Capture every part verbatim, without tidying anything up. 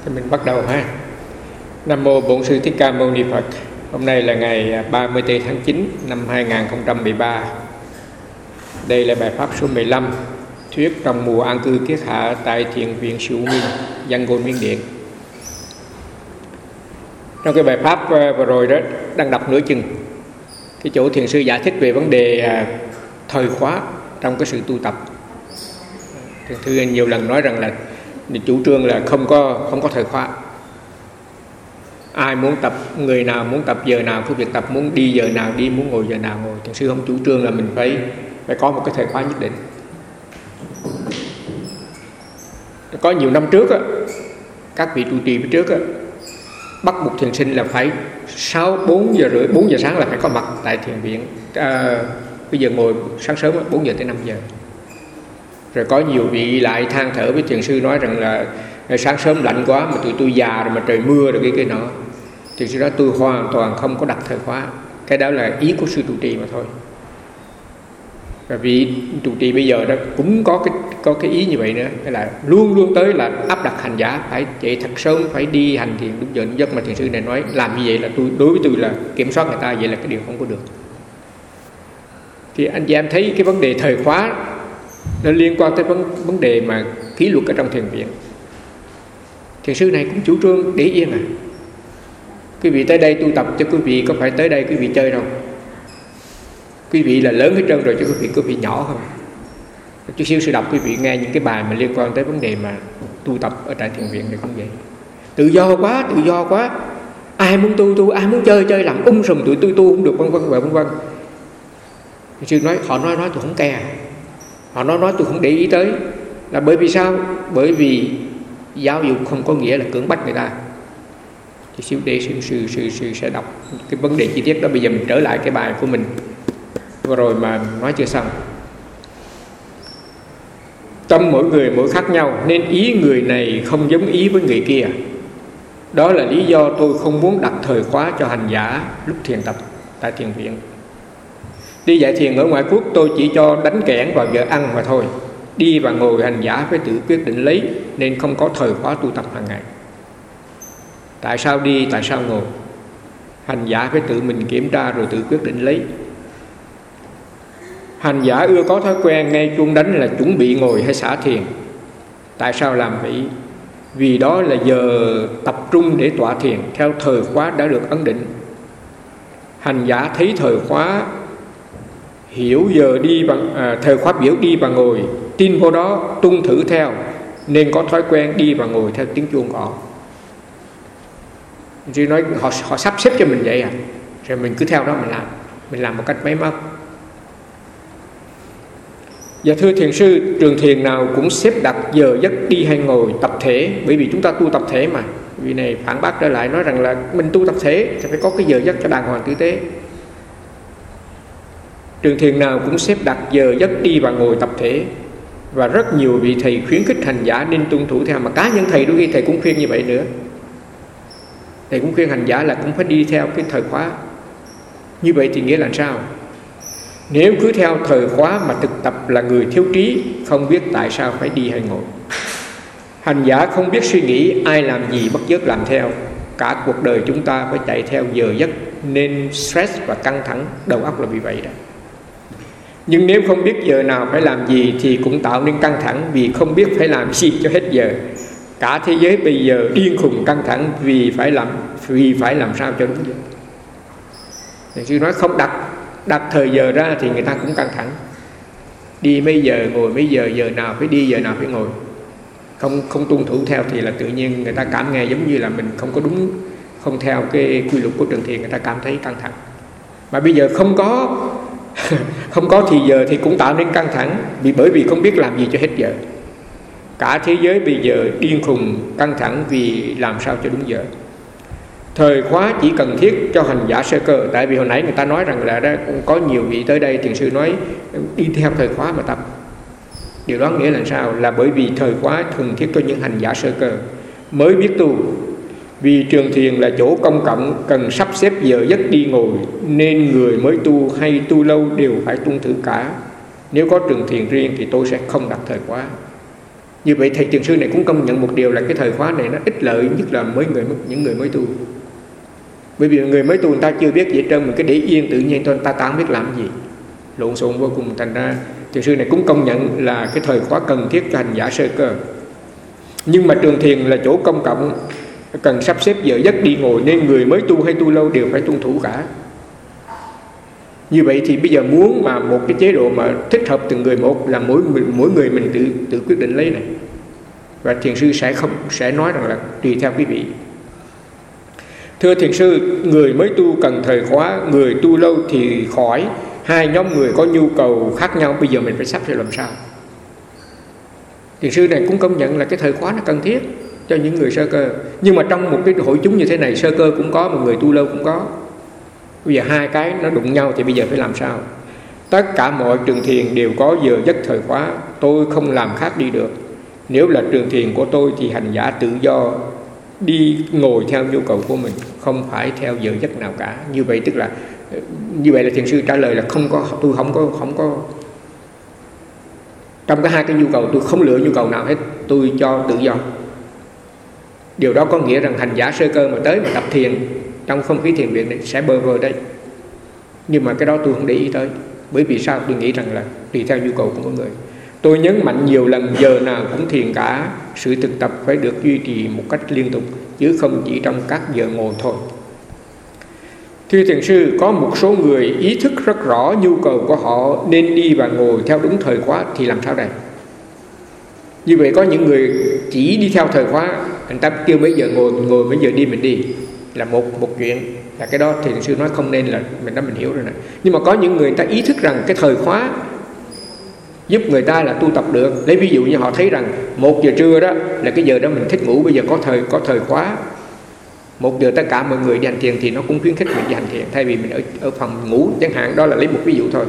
Thì mình bắt đầu ha. Nam mô Bổn Sư Thích Ca Mâu Ni Phật. Hôm nay là ngày ba mươi tư tháng chín năm hai nghìn không trăm mười ba. Đây là bài pháp số mười lăm, thuyết trong mùa an cư kiết hạ tại Thiền viện Siêu Minh, Yangon, Miến Điện. Trong cái bài pháp vừa rồi đó, đang đọc nửa chừng cái chỗ thiền sư giải thích về vấn đề thời khóa trong cái sự tu tập. Thiền sư nhiều lần nói rằng là chủ trương là không có không có thời khóa. Ai muốn tập, người nào muốn tập giờ nào cứ việc tập, muốn đi giờ nào đi, muốn ngồi giờ nào ngồi. Thiền sư không chủ trương là mình phải phải có một cái thời khóa nhất định. Có nhiều năm trước á, các vị trụ trì phía trước á, bắt buộc thiền sinh là phải sáu bốn giờ rưỡi bốn giờ sáng là phải có mặt tại thiền viện. À, bây giờ ngồi sáng sớm bốn giờ tới năm giờ. Rồi có nhiều vị lại than thở với thiền sư nói rằng là sáng sớm lạnh quá mà tụi tôi già rồi mà trời mưa rồi cái cái nọ. Thiền sư nói tôi hoàn toàn không có đặt thời khóa. Cái đó là ý của sư trụ trì mà thôi. Và vị trụ trì bây giờ đó cũng có cái có cái ý như vậy nữa, tức là luôn luôn tới là áp đặt hành giả phải dậy thật sớm, phải đi hành thiền đúng giờ đúng giấc. Mà thiền sư này nói làm như vậy là tôi đối với tôi là kiểm soát người ta, vậy là cái điều không có được. Thì anh chị em thấy cái vấn đề thời khóa nó liên quan tới vấn, vấn đề mà kỷ luật ở trong thiền viện. Thiền sư này cũng chủ trương để yên à. Quý vị tới đây tu tập cho quý vị có phải tới đây quý vị chơi đâu. Quý vị là lớn hết trơn rồi chứ quý vị quý vị nhỏ không. Chút xíu sư đọc quý vị nghe những cái bài mà liên quan tới vấn đề mà tu tập ở tại thiền viện này cũng vậy. Tự do quá, tự do quá. Ai muốn tu tu, ai muốn chơi chơi làm um sùm tụi tôi tu không được vân vân và vân vân. Sư nói họ nói nói tôi không care. Họ nói nói tôi không để ý tới. Là bởi vì sao? Bởi vì giáo dục không có nghĩa là cưỡng bách người ta. Thì xíu để sư, sư, sư, sư sẽ đọc cái vấn đề chi tiết đó. Bây giờ mình trở lại cái bài của mình vừa rồi mà nói chưa xong. Tâm mỗi người mỗi khác nhau, nên ý người này không giống ý với người kia. Đó là lý do tôi không muốn đặt thời khóa cho hành giả lúc thiền tập tại thiền viện. Đi dạy thiền ở ngoại quốc tôi chỉ cho đánh kẽn vào giờ ăn mà thôi. Đi và ngồi hành giả phải tự quyết định lấy, nên không có thời khóa tu tập hàng ngày. Tại sao đi, tại sao ngồi? Hành giả phải tự mình kiểm tra rồi tự quyết định lấy. Hành giả ưa có thói quen nghe chuông đánh là chuẩn bị ngồi hay xả thiền. Tại sao làm vậy? Vì đó là giờ tập trung để tọa thiền theo thời khóa đã được ấn định. Hành giả thấy thời khóa hiểu giờ đi bằng à, thời khóa biểu đi và ngồi, tin vô đó tuân thử theo, nên có thói quen đi và ngồi theo tiếng chuông gõ. Chứ nói họ họ sắp xếp cho mình vậy à, rồi mình cứ theo đó mình làm, mình làm một cách máy móc. Và thưa thiền sư, trường thiền nào cũng xếp đặt giờ giấc đi hay ngồi tập thể, bởi vì chúng ta tu tập thể mà. Vì này phản bác trở lại nói rằng là mình tu tập thể thì phải có cái giờ giấc cho đàng hoàng tử tế. Trường thiền nào cũng xếp đặt giờ giấc đi và ngồi tập thể, và rất nhiều vị thầy khuyến khích hành giả nên tuân thủ theo. Mà cá nhân thầy đôi khi thầy cũng khuyên như vậy nữa. Thầy cũng khuyên hành giả là cũng phải đi theo cái thời khóa. Như vậy thì nghĩa là sao? Nếu cứ theo thời khóa mà thực tập là người thiếu trí, không biết tại sao phải đi hay ngồi. Hành giả không biết suy nghĩ, ai làm gì bất giác làm theo. Cả cuộc đời chúng ta phải chạy theo giờ giấc, nên stress và căng thẳng đầu óc là vì vậy đó. Nhưng nếu không biết giờ nào phải làm gì thì cũng tạo nên căng thẳng, vì không biết phải làm gì cho hết giờ. Cả thế giới bây giờ điên khùng căng thẳng vì phải làm vì phải làm sao cho đúng giờ. Thì sư nói không đặt đặt thời giờ ra thì người ta cũng căng thẳng. Đi mấy giờ, ngồi mấy giờ, giờ nào phải đi, giờ nào phải ngồi. Không không tuân thủ theo thì là tự nhiên người ta cảm nghe giống như là mình không có đúng, không theo cái quy luật của trường thiền, người ta cảm thấy căng thẳng. Mà bây giờ không có không có thì giờ thì cũng tạo nên căng thẳng, vì bởi vì không biết làm gì cho hết giờ. Cả thế giới bây giờ điên khùng căng thẳng vì làm sao cho đúng giờ. Thời khóa chỉ cần thiết cho hành giả sơ cơ. Tại vì hồi nãy người ta nói rằng là đó, có nhiều vị tới đây thiền sư nói đi theo thời khóa mà tập. Điều đó nghĩa là sao? Là bởi vì thời khóa thường thiết cho những hành giả sơ cơ mới biết tu. Vì trường thiền là chỗ công cộng, cần sắp xếp giờ giấc đi ngồi, nên người mới tu hay tu lâu đều phải tuân thử cả. Nếu có trường thiền riêng thì tôi sẽ không đặt thời khóa. Như vậy thầy thiền sư này cũng công nhận một điều là cái thời khóa này nó ích lợi nhất là mấy người những người mới tu. Bởi vì người mới tu người ta chưa biết gì hết trơn, mình cứ để yên tự nhiên thôi, ta ta không biết làm gì, lộn xộn vô cùng. Thành ra thiền sư này cũng công nhận là cái thời khóa cần thiết cho hành giả sơ cơ. Nhưng mà trường thiền là chỗ công cộng, cần sắp xếp giờ giấc đi ngồi, nên người mới tu hay tu lâu đều phải tuân thủ cả. Như vậy thì bây giờ muốn mà một cái chế độ mà thích hợp từng người một là mỗi mỗi người mình tự tự quyết định lấy này. Và thiền sư sẽ không sẽ nói rằng là tùy theo quý vị. Thưa thiền sư, người mới tu cần thời khóa, người tu lâu thì khỏi. Hai nhóm người có nhu cầu khác nhau, bây giờ mình phải sắp xếp làm sao? Thiền sư này cũng công nhận là cái thời khóa nó cần thiết cho những người sơ cơ. Nhưng mà trong một cái hội chúng như thế này, sơ cơ cũng có mà người tu lâu cũng có. Bây giờ hai cái nó đụng nhau thì bây giờ phải làm sao? Tất cả mọi trường thiền đều có giờ giấc thời khóa, tôi không làm khác đi được. Nếu là trường thiền của tôi thì hành giả tự do đi ngồi theo nhu cầu của mình, không phải theo giờ giấc nào cả. Như vậy tức là như vậy là thiền sư trả lời là không có, tôi không có không có trong cái hai cái nhu cầu tôi không lựa nhu cầu nào hết, tôi cho tự do. Điều đó có nghĩa rằng hành giả sơ cơ mà tới mà tập thiền trong không khí thiền viện này sẽ bơ vơ đấy. Nhưng mà cái đó tôi không để ý tới. Bởi vì sao? Tôi nghĩ rằng là tùy theo nhu cầu của mỗi người. Tôi nhấn mạnh nhiều lần giờ nào cũng thiền cả. Sự thực tập phải được duy trì một cách liên tục, chứ không chỉ trong các giờ ngồi thôi. Thưa thiền sư, có một số người ý thức rất rõ nhu cầu của họ nên đi và ngồi theo đúng thời khóa thì làm sao đây? Như vậy có những người chỉ đi theo thời khóa, người ta kêu mấy giờ ngồi mình ngồi, mấy giờ đi mình đi, là một một chuyện. Là cái đó thì thiền sư nói không nên, là mình đã mình hiểu rồi nè. Nhưng mà có những người, người ta ý thức rằng cái thời khóa giúp người ta là tu tập được. Lấy ví dụ như họ thấy rằng một giờ trưa đó là cái giờ đó mình thích ngủ, bây giờ có thời có thời khóa một giờ tất cả mọi người đi hành thiền thì nó cũng khuyến khích mình đi hành thiền, thay vì mình ở, ở phòng ngủ chẳng hạn. Đó là lấy một ví dụ thôi.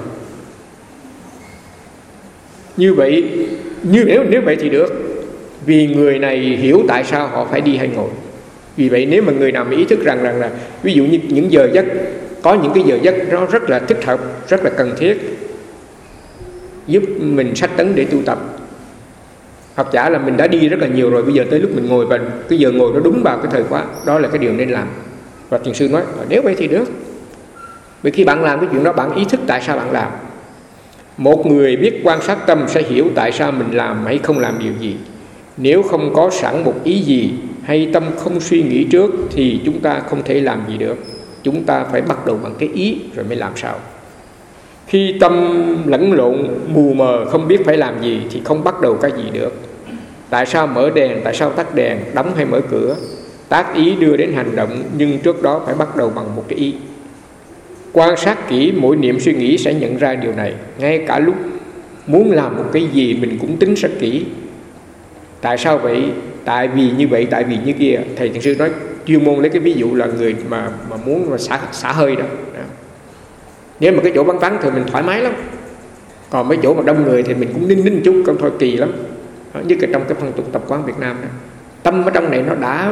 Như vậy như nếu nếu vậy thì được, vì người này hiểu tại sao họ phải đi hay ngồi. Vì vậy nếu mà người nào mà ý thức rằng rằng là ví dụ như những giờ giấc, có những cái giờ giấc nó rất là thích hợp, rất là cần thiết, giúp mình sách tấn để tu tập, hoặc giả là mình đã đi rất là nhiều rồi, bây giờ tới lúc mình ngồi và cái giờ ngồi nó đúng vào cái thời khóa, đó là cái điều nên làm. Và thiền sư nói nếu vậy thì được. Vì khi bạn làm cái chuyện đó, bạn ý thức tại sao bạn làm. Một người biết quan sát tâm sẽ hiểu tại sao mình làm hay không làm điều gì. Nếu không có sẵn một ý gì hay tâm không suy nghĩ trước thì chúng ta không thể làm gì được. Chúng ta phải bắt đầu bằng cái ý rồi mới làm sao. Khi tâm lẫn lộn, mù mờ, không biết phải làm gì thì không bắt đầu cái gì được. Tại sao mở đèn, tại sao tắt đèn, đóng hay mở cửa? Tác ý đưa đến hành động, nhưng trước đó phải bắt đầu bằng một cái ý. Quan sát kỹ mỗi niệm suy nghĩ sẽ nhận ra điều này. Ngay cả lúc muốn làm một cái gì mình cũng tính rất kỹ. Tại sao vậy? Tại vì như vậy, tại vì như kia. Thầy thiền sư nói chuyên môn lấy cái ví dụ là người mà, mà muốn mà xả, xả hơi đó. đó. Nếu mà cái chỗ vắng vắng thì mình thoải mái lắm. Còn mấy chỗ mà đông người thì mình cũng ninh ninh chút, không thôi kỳ lắm. Nhất là trong cái phong tục tập quán Việt Nam đó. Tâm ở trong này nó đã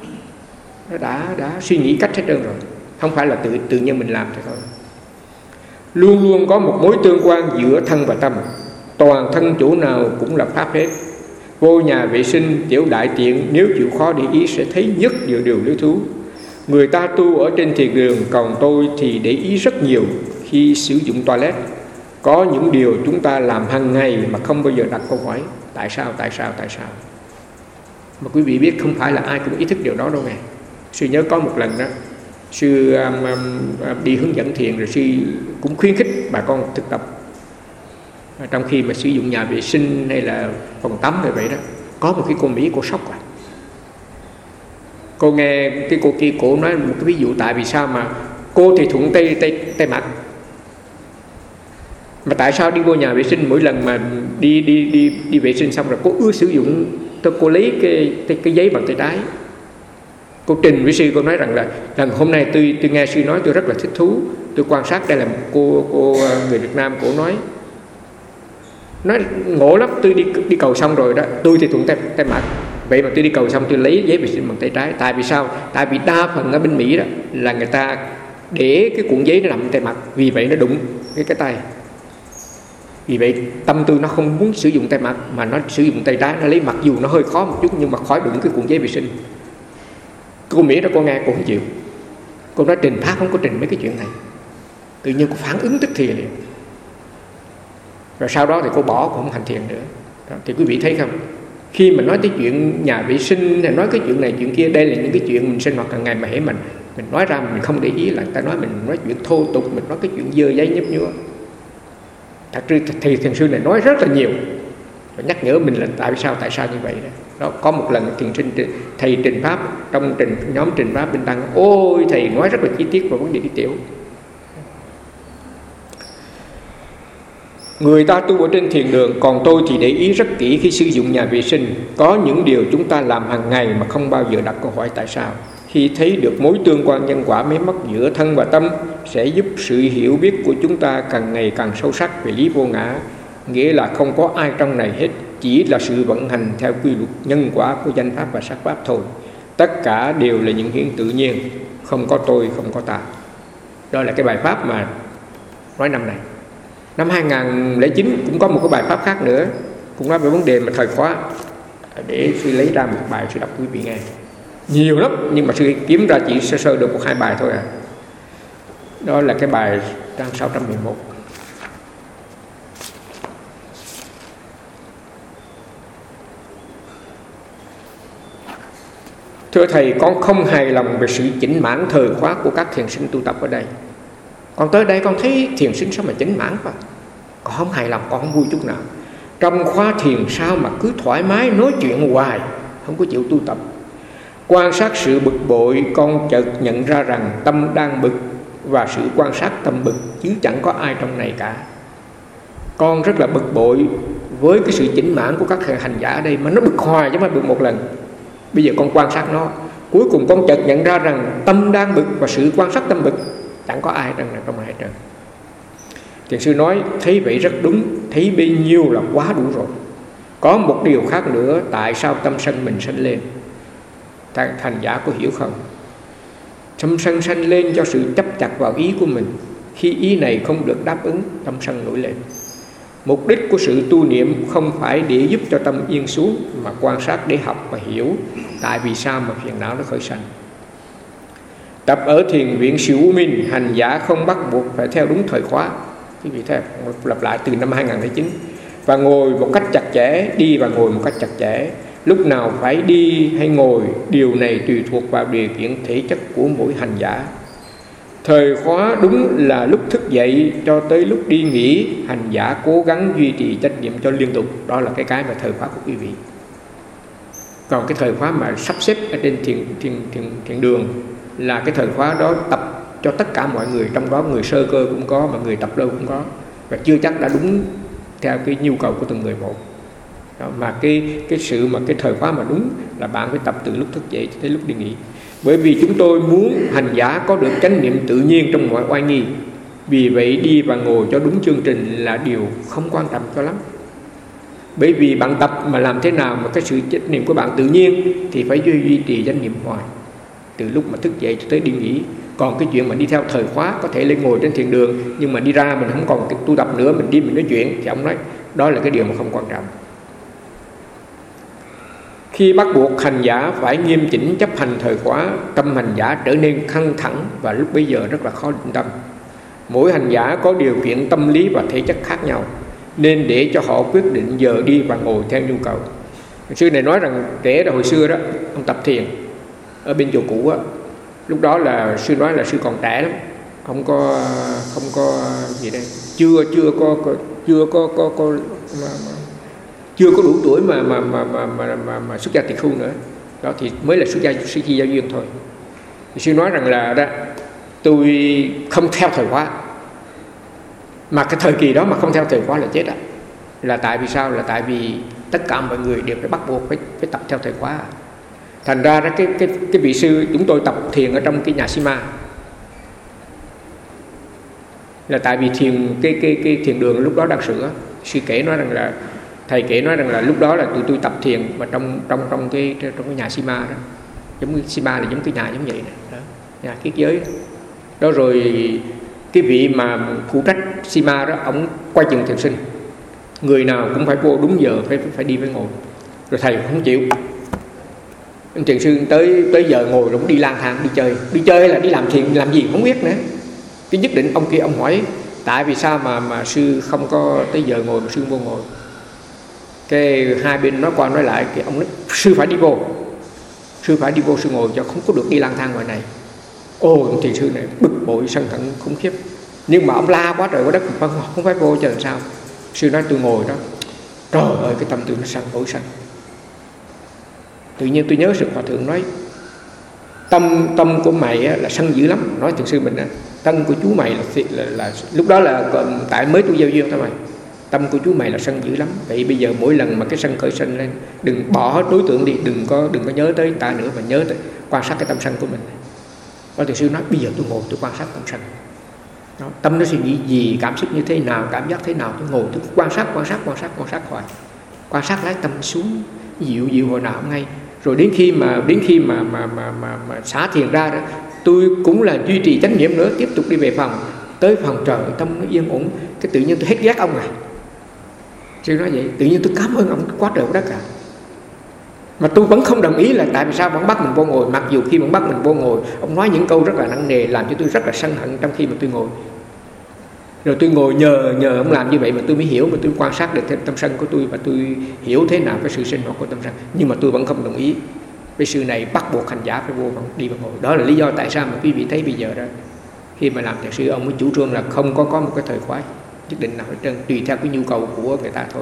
Nó đã, đã suy nghĩ cách hết trơn rồi. Không phải là tự, tự nhiên mình làm thì thôi. Luôn luôn có một mối tương quan giữa thân và tâm. Toàn thân chỗ nào cũng là pháp hết. Vô nhà vệ sinh, tiểu đại tiện, nếu chịu khó để ý sẽ thấy nhất điều điều lý thú. Người ta tu ở trên thiền đường, còn tôi thì để ý rất nhiều khi sử dụng toilet. Có những điều chúng ta làm hàng ngày mà không bao giờ đặt câu hỏi tại sao, tại sao, tại sao. Mà quý vị biết không phải là ai cũng ý thức điều đó đâu nè. Sư nhớ có một lần đó, sư um, um, đi hướng dẫn thiền rồi sư cũng khuyến khích bà con thực tập. Trong khi mà sử dụng nhà vệ sinh hay là phòng tắm như vậy đó, có một cái cô Mỹ cô sốc à. Cô nghe cái cô kia cổ nói một cái ví dụ tại vì sao mà cô thì thuận tay tay tay mặt, mà tại sao đi vô nhà vệ sinh mỗi lần mà đi đi đi đi vệ sinh xong rồi cô ưa sử dụng, tôi cô lấy cái, cái cái giấy bằng tay trái. Cô trình với sư, cô nói rằng là lần hôm nay tôi tôi nghe sư nói tôi rất là thích thú. Tôi quan sát đây là một cô cô người Việt Nam, cổ nói nói ngộ lắm. Tôi đi đi cầu xong rồi đó, tôi thì thuận tay tay mặt, vậy mà tôi đi cầu xong tôi lấy giấy vệ sinh bằng tay trái. Tại vì sao? Tại vì đa phần ở bên Mỹ đó là người ta để cái cuộn giấy nó nằm tay mặt, vì vậy nó đụng cái cái tay. Vì vậy tâm tư nó không muốn sử dụng tay mặt, mà nó sử dụng tay trái. Nó lấy mặc dù nó hơi khó một chút, nhưng mà khỏi đụng cái cuộn giấy vệ sinh. Cô Mỹ đó cô nghe cô không chịu. Cô nói trình pháp không có trình mấy cái chuyện này. Tự nhiên cô phản ứng tức thì liền. Rồi sau đó thì cô bỏ, cô không hành thiền nữa. Đó, thì quý vị thấy không, khi mà nói tới chuyện nhà vệ sinh hay nói cái chuyện này chuyện kia, đây là những cái chuyện mình sinh hoạt hàng ngày mà hễ mình mình nói ra mình không để ý là người ta nói mình nói chuyện thô tục, mình nói cái chuyện dơ giấy nhấp nhúa. Thật sự thì thiền sư này nói rất là nhiều và nhắc nhở mình là tại sao tại sao như vậy đó. Đó, có một lần thiền sinh thầy trình pháp trong trình nhóm trình pháp bên Tăng, ôi thầy nói rất là chi tiết vào vấn đề đi tiểu. Người ta tu ở trên thiền đường, còn tôi thì để ý rất kỹ khi sử dụng nhà vệ sinh. Có những điều chúng ta làm hàng ngày mà không bao giờ đặt câu hỏi tại sao. Khi thấy được mối tương quan nhân quả máy móc giữa thân và tâm, sẽ giúp sự hiểu biết của chúng ta càng ngày càng sâu sắc về lý vô ngã. Nghĩa là không có ai trong này hết, chỉ là sự vận hành theo quy luật nhân quả của danh pháp và sắc pháp thôi. Tất cả đều là những hiện tự nhiên, không có tôi, không có ta. Đó là cái bài pháp mà nói năm này. Năm hai không không chín cũng có một cái bài pháp khác nữa, cũng nói về vấn đề mà thời khóa. Để sư lấy ra một bài sư đọc quý vị nghe. Nhiều lắm, nhưng mà sư kiếm ra chỉ sơ sơ được một hai bài thôi à. Đó là cái bài trang sáu trăm mười một. Thưa thầy, con không hài lòng về sự chỉnh mãn thời khóa của các thiền sinh tu tập ở đây. Con tới đây con thấy thiền sinh sao mà chỉnh mãn quá. Con không hài lòng, con không vui chút nào. Trong khóa thiền sao mà cứ thoải mái nói chuyện hoài, không có chịu tu tập. Quan sát sự bực bội, con chợt nhận ra rằng tâm đang bực, và sự quan sát tâm bực, chứ chẳng có ai trong này cả. Con rất là bực bội với cái sự chỉnh mãn của các hành giả ở đây, mà nó bực hoài chứ không phải bực một lần. Bây giờ con quan sát nó, cuối cùng con chợt nhận ra rằng tâm đang bực và sự quan sát tâm bực, chẳng có ai trong này trong này hết trơn. Thiền sư nói thấy vậy rất đúng, thấy bấy nhiêu là quá đủ rồi. Có một điều khác nữa, tại sao tâm sân mình sanh lên? Thành giả có hiểu không? Tâm sân sanh lên do sự chấp chặt vào ý của mình. Khi ý này không được đáp ứng, tâm sân nổi lên. Mục đích của sự tu niệm không phải để giúp cho tâm yên xuống, mà quan sát để học và hiểu tại vì sao mà phiền não nó khởi sanh. Tập ở thiền viện Siêu U Minh, hành giả không bắt buộc phải theo đúng thời khóa. Quý vị thấy lặp lại từ năm hai không không chín. Và ngồi một cách chặt chẽ, đi và ngồi một cách chặt chẽ. Lúc nào phải đi hay ngồi, điều này tùy thuộc vào điều kiện thể chất của mỗi hành giả. Thời khóa đúng là lúc thức dậy cho tới lúc đi nghỉ, hành giả cố gắng duy trì trách nhiệm cho liên tục. Đó là cái cái mà thời khóa của quý vị. Còn cái thời khóa mà sắp xếp ở trên thiền, thiền, thiền, thiền đường là cái thời khóa đó tập cho tất cả mọi người, trong đó người sơ cơ cũng có mà người tập lâu cũng có, và chưa chắc đã đúng theo cái nhu cầu của từng người một. Đó, mà cái cái sự mà cái thời khóa mà đúng là bạn phải tập từ lúc thức dậy tới lúc đi nghỉ. Bởi vì chúng tôi muốn hành giả có được chánh niệm tự nhiên trong mọi oai nghi. Vì vậy đi và ngồi cho đúng chương trình là điều không quan trọng cho lắm. Bởi vì bạn tập mà làm thế nào mà cái sự chánh niệm của bạn tự nhiên thì phải duy trì chánh niệm hoài, từ lúc mà thức dậy cho tới đi nghỉ. Còn cái chuyện mà đi theo thời khóa, có thể lên ngồi trên thiền đường nhưng mà đi ra mình không còn tu tập nữa, mình đi mình nói chuyện, thì ông nói đó là cái điều mà không quan trọng. Khi bắt buộc hành giả phải nghiêm chỉnh chấp hành thời khóa, tâm hành giả trở nên căng thẳng và lúc bấy giờ rất là khó định tâm. Mỗi hành giả có điều kiện tâm lý và thể chất khác nhau, nên để cho họ quyết định giờ đi và ngồi theo nhu cầu. Sư này nói rằng kể là hồi xưa đó, ông tập thiền ở bên chùa cũ á, lúc đó là sư nói là sư còn trẻ lắm, không có không có gì đây, chưa chưa có, có chưa có có, có mà, mà, chưa có đủ tuổi mà mà mà mà mà, mà, mà xuất gia tỳ khưu nữa. Đó thì mới là xuất gia sư chi giao duyên thôi. Thì sư nói rằng là đó, tôi không theo thời khóa, mà cái thời kỳ đó mà không theo thời khóa là chết á. Là tại vì sao? Là tại vì tất cả mọi người đều phải bắt buộc phải, phải tập theo thời khóa. Thành ra đó, cái cái cái vị sư chúng tôi tập thiền ở trong cái nhà Sima là tại vì thiền cái cái cái thiền đường lúc đó đang sửa. Sư kể nói rằng là thầy kể nói rằng là lúc đó là tụi tôi tập thiền mà trong trong trong cái trong cái nhà Sima đó, giống như Sima là giống cái nhà giống vậy này, đó, nhà kiết giới đó. Đó rồi cái vị mà phụ trách Sima đó, ông quay chừng thiền sinh, người nào cũng phải vô đúng giờ, phải phải đi phải ngồi. Rồi thầy không chịu, ông thiền sư tới tới giờ ngồi rồi cũng đi lang thang đi chơi, đi chơi hay là đi làm thiền làm gì không biết nữa. Cái nhất định ông kia ông hỏi tại vì sao mà mà sư không có tới giờ ngồi mà sư vô ngồi. Cái hai bên nói qua nói lại, cái ông nói sư phải đi vô, sư phải đi vô sư ngồi cho không có được đi lang thang ngoài này. Ồ, ông thiền sư này bực bội sân hận khủng khiếp, nhưng mà ông la quá trời quá đất không, không phải vô cho làm sao. Sư nói tôi ngồi đó, trời ơi cái tâm tôi nó sân nổi sân. Tự nhiên tôi nhớ sự hòa thượng nói tâm tâm của mày là sân dữ lắm. Nói thiền sư mình tâm của chú mày là, là, là lúc đó là tại mới tôi giao duyên thôi mày, tâm của chú mày là sân dữ lắm. Vậy bây giờ mỗi lần mà cái sân khởi sân lên, đừng bỏ hết đối tượng đi, đừng có đừng có nhớ tới ta nữa, mà nhớ tới quan sát cái tâm sân của mình. Và thiền sư nói bây giờ tôi ngồi tôi quan sát tâm sân đó, tâm nó suy nghĩ gì, cảm xúc như thế nào, cảm giác thế nào, tôi ngồi tôi quan sát quan sát quan sát quan sát hoài, quan sát lái tâm xuống dịu dịu hồi nào không ngay. Rồi đến khi mà đến khi mà mà mà mà, mà xả thiền ra đó, tôi cũng là duy trì chánh niệm nữa, tiếp tục đi về phòng. Tới phòng trời tâm nó yên ổn, cái tự nhiên tôi hết ghét ông này. Sư nói vậy, tự nhiên tôi cảm ơn ông quá trời đất cả. Mà tôi vẫn không đồng ý là tại vì sao vẫn bắt mình vô ngồi, mặc dù khi vẫn bắt mình vô ngồi ông nói những câu rất là nặng nề làm cho tôi rất là sân hận trong khi mà tôi ngồi. Rồi tôi ngồi nhờ nhờ ông làm như vậy mà tôi mới hiểu, mà tôi quan sát được thêm tâm sân của tôi và tôi hiểu thế nào cái sự sinh hoạt của tâm sân. Nhưng mà tôi vẫn không đồng ý với sự này, bắt buộc hành giả phải vô đi vào ngồi. Đó là lý do tại sao mà quý vị thấy bây giờ đó, khi mà làm thiền sư ông mới chủ trương là không có có một cái thời khóa nhất định nào hết trơn, tùy theo cái nhu cầu của người ta thôi.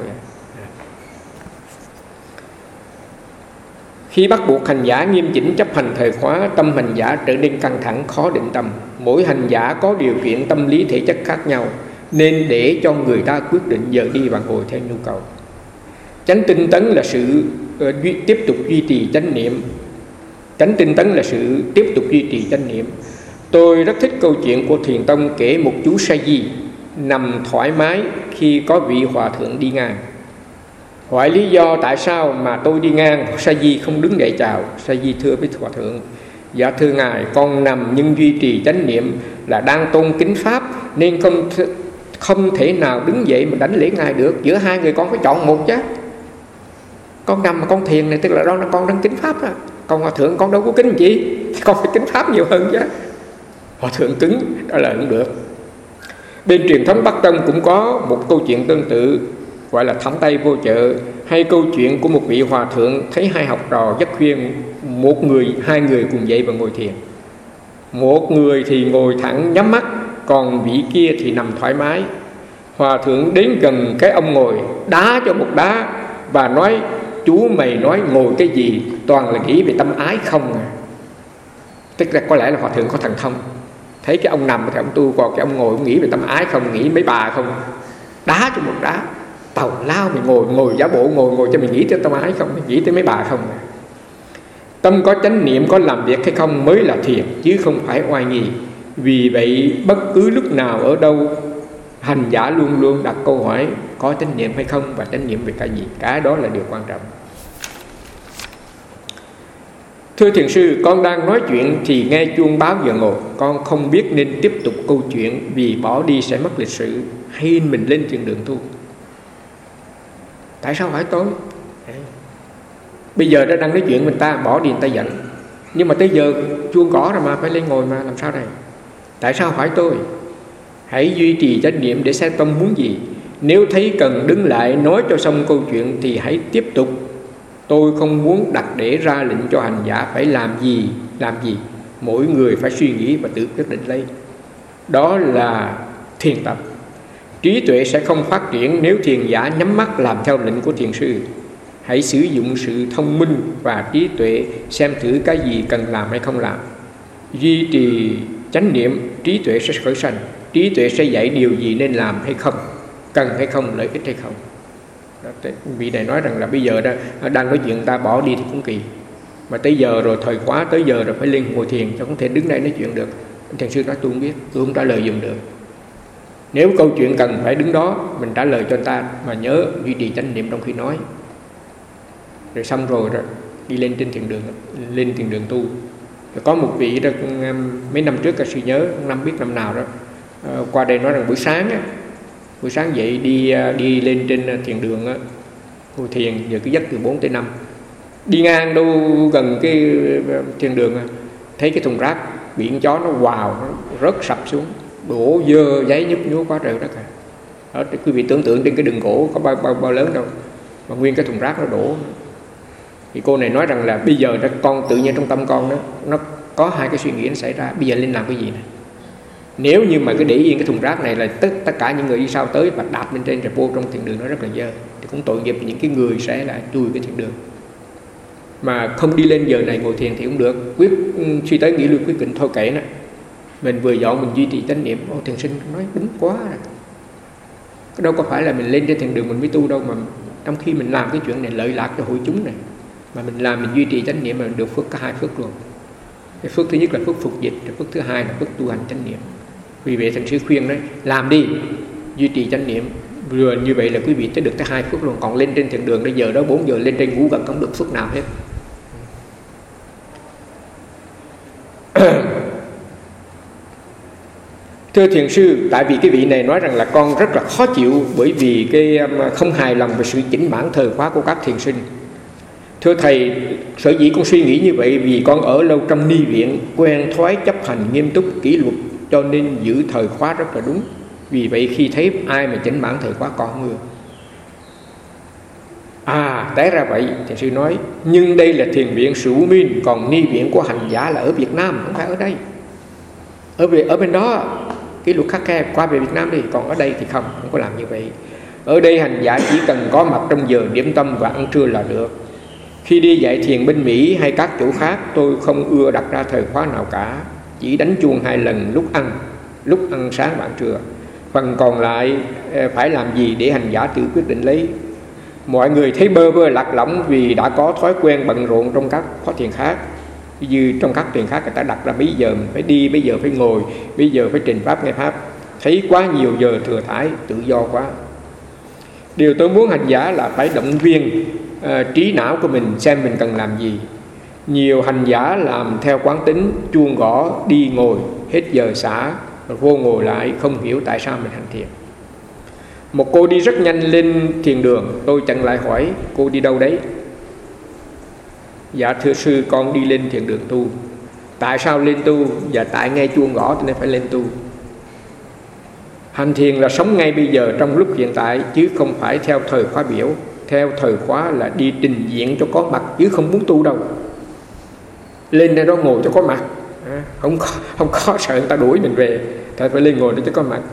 Khi bắt buộc hành giả nghiêm chỉnh chấp hành thời khóa, tâm hành giả trở nên căng thẳng, khó định tâm. Mỗi hành giả có điều kiện tâm lý thể chất khác nhau, nên để cho người ta quyết định giờ đi và ngồi theo nhu cầu. Chánh tinh tấn là sự uh, duy, tiếp tục duy trì chánh niệm. Chánh tinh tấn là sự tiếp tục duy trì chánh niệm. Tôi rất thích câu chuyện của Thiền Tông kể một chú sa di nằm thoải mái khi có vị hòa thượng đi ngang. Hỏi lý do tại sao mà tôi đi ngang, sa di không đứng dậy chào. Sa di thưa với hòa thượng: dạ thưa ngài, con nằm nhưng duy trì chánh niệm là đang tôn kính pháp, nên không không thể nào đứng dậy mà đánh lễ ngài được. Giữa hai người con phải chọn một chứ. Con nằm mà con thiền này tức là đó là con đang kính pháp đó. Còn hòa thượng con đâu có kính gì, con phải kính pháp nhiều hơn chứ. Hòa thượng cứng, đó là không được. Bên truyền thống Bắc Tông cũng có một câu chuyện tương tự, gọi là thõng tay vô chợ, hay câu chuyện của một vị hòa thượng thấy hai học trò rất khuyên một người, hai người cùng dậy và ngồi thiền. Một người thì ngồi thẳng nhắm mắt, còn vị kia thì nằm thoải mái. Hòa thượng đến gần cái ông ngồi, đá cho một đá và nói: chú mày nói ngồi cái gì, toàn là nghĩ về tâm ái không à. Tức là có lẽ là hòa thượng có thần thông, thấy cái ông nằm thì ông tu, còn cái ông ngồi ông nghĩ về tâm ái không, nghĩ mấy bà không. Đá cho một đá, tàu lao mày ngồi, ngồi giả bộ ngồi, ngồi cho mình nghĩ tới tâm ái không, mình nghĩ tới mấy bà không. Tâm có chánh niệm, có làm việc hay không mới là thiền, chứ không phải oai nghi. Vì vậy bất cứ lúc nào ở đâu, hành giả luôn luôn đặt câu hỏi có chánh niệm hay không, và chánh niệm về cái gì. Cái đó là điều quan trọng. Thưa thiền sư, con đang nói chuyện thì nghe chuông báo giờ ngồi. Con không biết nên tiếp tục câu chuyện vì bỏ đi sẽ mất lịch sự, hay mình lên thiền đường tu. Tại sao phải tôi? Bây giờ đã đang nói chuyện mình ta bỏ đi người ta giận, nhưng mà tới giờ chuông gõ rồi mà phải lên ngồi mà, làm sao đây? Tại sao phải tôi? Hãy duy trì chánh niệm để xem tâm muốn gì. Nếu thấy cần đứng lại nói cho xong câu chuyện thì hãy tiếp tục. Tôi không muốn đặt để ra lệnh cho hành giả phải làm gì, làm gì. Mỗi người phải suy nghĩ và tự quyết định lấy. Đó là thiền tập. Trí tuệ sẽ không phát triển nếu thiền giả nhắm mắt làm theo lệnh của thiền sư. Hãy sử dụng sự thông minh và trí tuệ xem thử cái gì cần làm hay không làm. Duy trì chánh niệm, trí tuệ sẽ khởi sanh. Trí tuệ sẽ dạy điều gì nên làm hay không, cần hay không, lợi ích hay không. Vị này nói rằng là bây giờ đã, đang nói chuyện ta bỏ đi thì cũng kỳ, mà tới giờ rồi, thời khóa tới giờ rồi phải lên ngồi thiền, chứ không thể đứng đây nói chuyện được. Thiền sư nói tôi không biết, tôi không trả lời dùm được. Nếu câu chuyện cần phải đứng đó, mình trả lời cho anh ta, mà nhớ duy trì chánh niệm trong khi nói. Rồi xong rồi, rồi đi lên trên thiền đường, lên thiền đường tu. Rồi có một vị đó, mấy năm trước ca sư nhớ, năm biết năm nào đó, qua đây nói rằng buổi sáng á, Buổi sáng dậy đi đi lên trên thiền đường á, ngồi thiền giờ cứ giấc từ bốn tới năm. Đi ngang đâu gần cái thiền đường thấy cái thùng rác biển chó nó vào, nó rớt sập xuống, đổ dơ giấy nhấp nhúa quá trời đất cả. Đó, quý vị tưởng tượng trên cái đường gỗ có bao bao bao lớn đâu, mà nguyên cái thùng rác nó đổ. Thì cô này nói rằng là bây giờ con tự nhiên trong tâm con đó nó có hai cái suy nghĩ nó xảy ra, bây giờ lên làm cái gì này? Nếu như mà cứ để yên cái thùng rác này là tất tất cả những người đi sau tới và đạp lên trên rồi vô trong thiền đường nó rất là dơ, thì cũng tội nghiệp những cái người sẽ là chui cái thiền đường. Mà không đi lên giờ này ngồi thiền thì cũng được, quyết suy tới nghĩ lui quyết định thôi kệ nó, mình vừa dọn mình duy trì chánh niệm. Ô, thiền sinh nói đúng quá rồi, đâu có phải là mình lên trên thiền đường mình mới tu đâu, mà trong khi mình làm cái chuyện này lợi lạc cho hội chúng này, mà mình làm mình duy trì chánh niệm mà được phước cả hai phước luôn. Cái phước thứ nhất là phước phục dịch, rồi phước thứ hai là phước tu hành chánh niệm. Vì vậy thành sư khuyên đấy, làm đi, duy trì chánh niệm, vừa như vậy là quý vị tới được tới hai phước luôn. Còn lên trên thiền đường bây giờ đó bốn giờ lên trên ngủ gần không được phước nào hết. Thưa thiền sư, tại vì cái vị này nói rằng là con rất là khó chịu bởi vì cái không hài lòng về sự chỉnh mãn thời khóa của các thiền sinh. Thưa thầy, sở dĩ con suy nghĩ như vậy vì con ở lâu trong ni viện, quen thói chấp hành nghiêm túc kỷ luật, cho nên giữ thời khóa rất là đúng. Vì vậy khi thấy ai mà chỉnh mãn thời khóa con ngừa. À, té ra vậy, thiền sư nói, nhưng đây là thiền viện Sủ Minh, còn ni viện của hành giả là ở Việt Nam, không phải ở đây. Ở về ở bên đó cái luật khắc khe, qua về Việt Nam đi, còn ở đây thì không, không có làm như vậy. Ở đây hành giả chỉ cần có mặt trong giờ điểm tâm và ăn trưa là được. Khi đi dạy thiền bên Mỹ hay các chỗ khác, tôi không ưa đặt ra thời khóa nào cả, chỉ đánh chuông hai lần lúc ăn, lúc ăn sáng và ăn trưa. Phần còn lại phải làm gì để hành giả tự quyết định lấy. Mọi người thấy bơ vơ lạc lõng vì đã có thói quen bận rộn trong các khóa thiền khác. Như trong các thiền khác người ta đặt ra bây giờ mình phải đi, bây giờ phải ngồi, bây giờ phải trình pháp nghe pháp, thấy quá nhiều giờ thừa thải, tự do quá. Điều tôi muốn hành giả là phải động viên uh, trí não của mình xem mình cần làm gì. Nhiều hành giả làm theo quán tính, chuông gõ, đi ngồi, hết giờ xả, rồi vô ngồi lại, không hiểu tại sao mình hành thiền. Một cô đi rất nhanh lên thiền đường, tôi chặn lại hỏi, cô đi đâu đấy? Dạ thưa sư, con đi lên thiền đường tu. Tại sao lên tu? Dạ tại nghe chuông gõ cho nên phải lên tu. Hành thiền là sống ngay bây giờ trong lúc hiện tại, chứ không phải theo thời khóa biểu. Theo thời khóa là đi trình diện cho có mặt, chứ không muốn tu đâu. Lên đây đó ngồi cho có mặt, không có, không có sợ người ta đuổi mình về, thật phải lên ngồi để cho có mặt.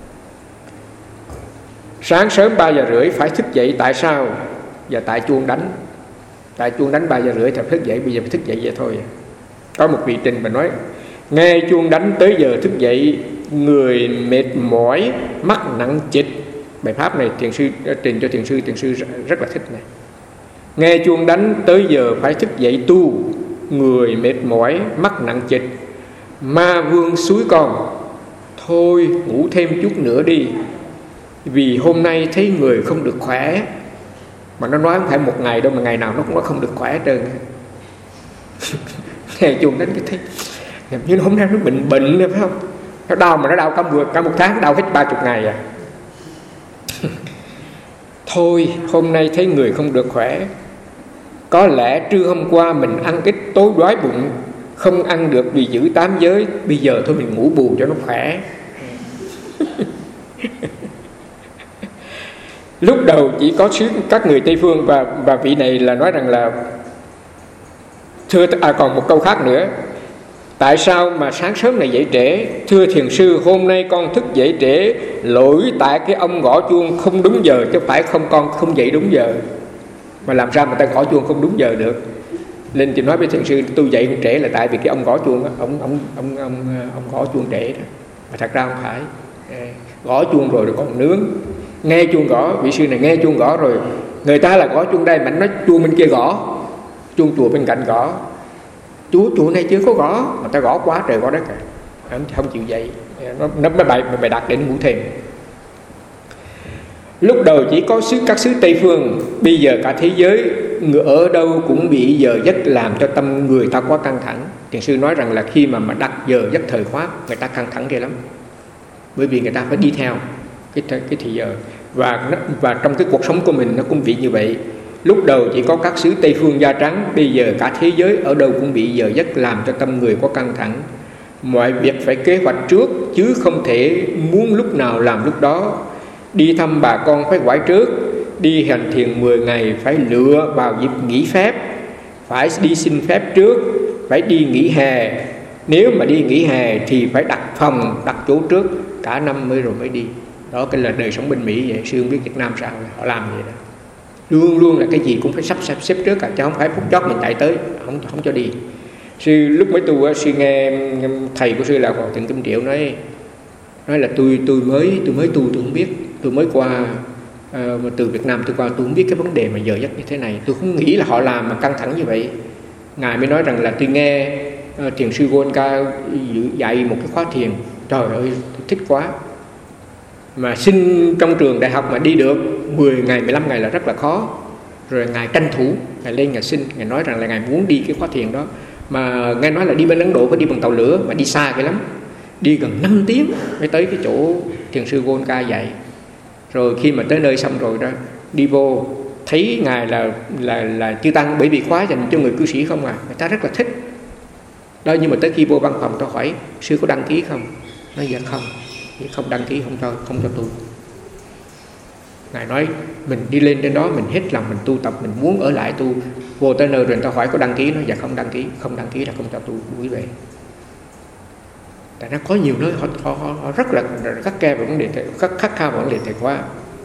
Sáng sớm ba giờ rưỡi phải thức dậy, tại sao? Và tại chuông đánh. Tại chuông đánh ba giờ rưỡi thì thức dậy, bây giờ phải thức dậy vậy thôi. Có một vị trình mà nói, nghe chuông đánh tới giờ thức dậy, người mệt mỏi, mắt nặng chịch. Bài pháp này thiền sư trình cho thiền sư, thiền sư rất là thích này. Nghe chuông đánh tới giờ phải thức dậy tu, người mệt mỏi, mắt nặng chịch. Ma vương xúi con, thôi ngủ thêm chút nữa đi, vì hôm nay thấy người không được khỏe. Mà nó nói không phải một ngày đâu, mà ngày nào nó cũng nói không được khỏe hết trơn. Nghe chuông đánh cái thấy như hôm nay nó bệnh bệnh nữa phải không? Nó đau mà nó đau cả một, cả một tháng, đau hết ba chục ngày à. Thôi hôm nay thấy người không được khỏe, có lẽ trưa hôm qua mình ăn ít tối đói bụng, không ăn được vì giữ tám giới, bây giờ thôi mình ngủ bù cho nó khỏe. Lúc đầu chỉ có các người Tây phương, và, và vị này là nói rằng là thưa, à, còn một câu khác nữa. Tại sao mà sáng sớm này dậy trễ? Thưa thiền sư, hôm nay con thức dậy trễ, lỗi tại cái ông gõ chuông không đúng giờ, chứ phải không con không dậy đúng giờ. Mà làm sao mà ta gõ chuông không đúng giờ được? Lên thì nói với thiền sư, tôi dậy cũng trễ là tại vì cái ông gõ chuông đó, ông, ông, ông, ông, ông gõ chuông trễ đó. Mà thật ra không phải. Gõ chuông rồi rồi còn nướng. Nghe chuông gõ, vị sư này nghe chuông gõ rồi, người ta là gõ chuông đây mà nói chuông bên kia gõ, chuông chùa bên cạnh gõ, chúa chùa này chưa có gõ mà ta gõ quá trời gõ đất cả, không chịu dậy, nó nó mới bày bày đặt để nó ngủ thêm. Lúc đầu chỉ có xứ các xứ Tây phương, bây giờ cả thế giới người ở đâu cũng bị giờ giấc làm cho tâm người ta quá căng thẳng. Thiền sư nói rằng là khi mà mà đặt giờ giấc thời khóa, người ta căng thẳng ghê lắm, bởi vì người ta phải đi theo cái cái thì giờ. Và và trong cái cuộc sống của mình nó cũng bị như vậy. Lúc đầu chỉ có các xứ Tây phương da trắng, bây giờ cả thế giới ở đâu cũng bị giờ giấc, làm cho tâm người có căng thẳng. Mọi việc phải kế hoạch trước, chứ không thể muốn lúc nào làm lúc đó. Đi thăm bà con phải hỏi trước, đi hành thiền mười ngày phải lựa vào dịp nghỉ phép, phải đi xin phép trước, phải đi nghỉ hè. Nếu mà đi nghỉ hè thì phải đặt phòng, đặt chỗ trước cả năm mới rồi mới đi. Đó cái là đời sống bên Mỹ vậy. Sư không biết Việt Nam sao, họ làm vậy đó. Luôn luôn là cái gì cũng phải sắp xếp, xếp trước cả, chứ không phải phút chót mình chạy tới không không cho đi. Sư lúc mới tu, sư nghe thầy của sư là Hòa Thượng Kim Triệu nói nói là tôi tôi mới tôi mới tu, tôi không biết, tôi mới qua uh, từ Việt Nam tôi qua, tôi không biết cái vấn đề mà giờ giấc như thế này, tôi không nghĩ là họ làm mà căng thẳng như vậy. Ngài mới nói rằng là tôi nghe uh, thiền sư Goenka dạy một cái khóa thiền, trời ơi tôi thích quá. Mà xin trong trường đại học mà đi được mười ngày, mười lăm ngày là rất là khó. Rồi Ngài tranh thủ, Ngài lên Ngài xin, Ngài nói rằng là Ngài muốn đi cái khóa thiền đó. Mà nghe nói là đi bên Ấn Độ có đi bằng tàu lửa, mà đi xa cái lắm, đi gần năm tiếng mới tới cái chỗ thiền sư Goenka dạy. Rồi khi mà tới nơi xong rồi đó, đi vô thấy Ngài là là là chư tăng, bởi vì khóa dành cho người cư sĩ không à, người ta rất là thích đó. Nhưng mà tới khi vô văn phòng tôi hỏi sư có đăng ký không, nói dạ không, không đăng ký, không cho không cho tu. Ngài nói mình đi lên trên đó mình hết lòng mình tu tập, mình muốn ở lại tu. Vô tới nơi rồi người ta hỏi có đăng ký, nói dạ không đăng ký, không đăng ký là không cho tu quý vị. Tại nó có nhiều nơi họ, họ, họ, họ rất là khắc khe về vấn đề khắc khắc khao vấn đề thầy khóa.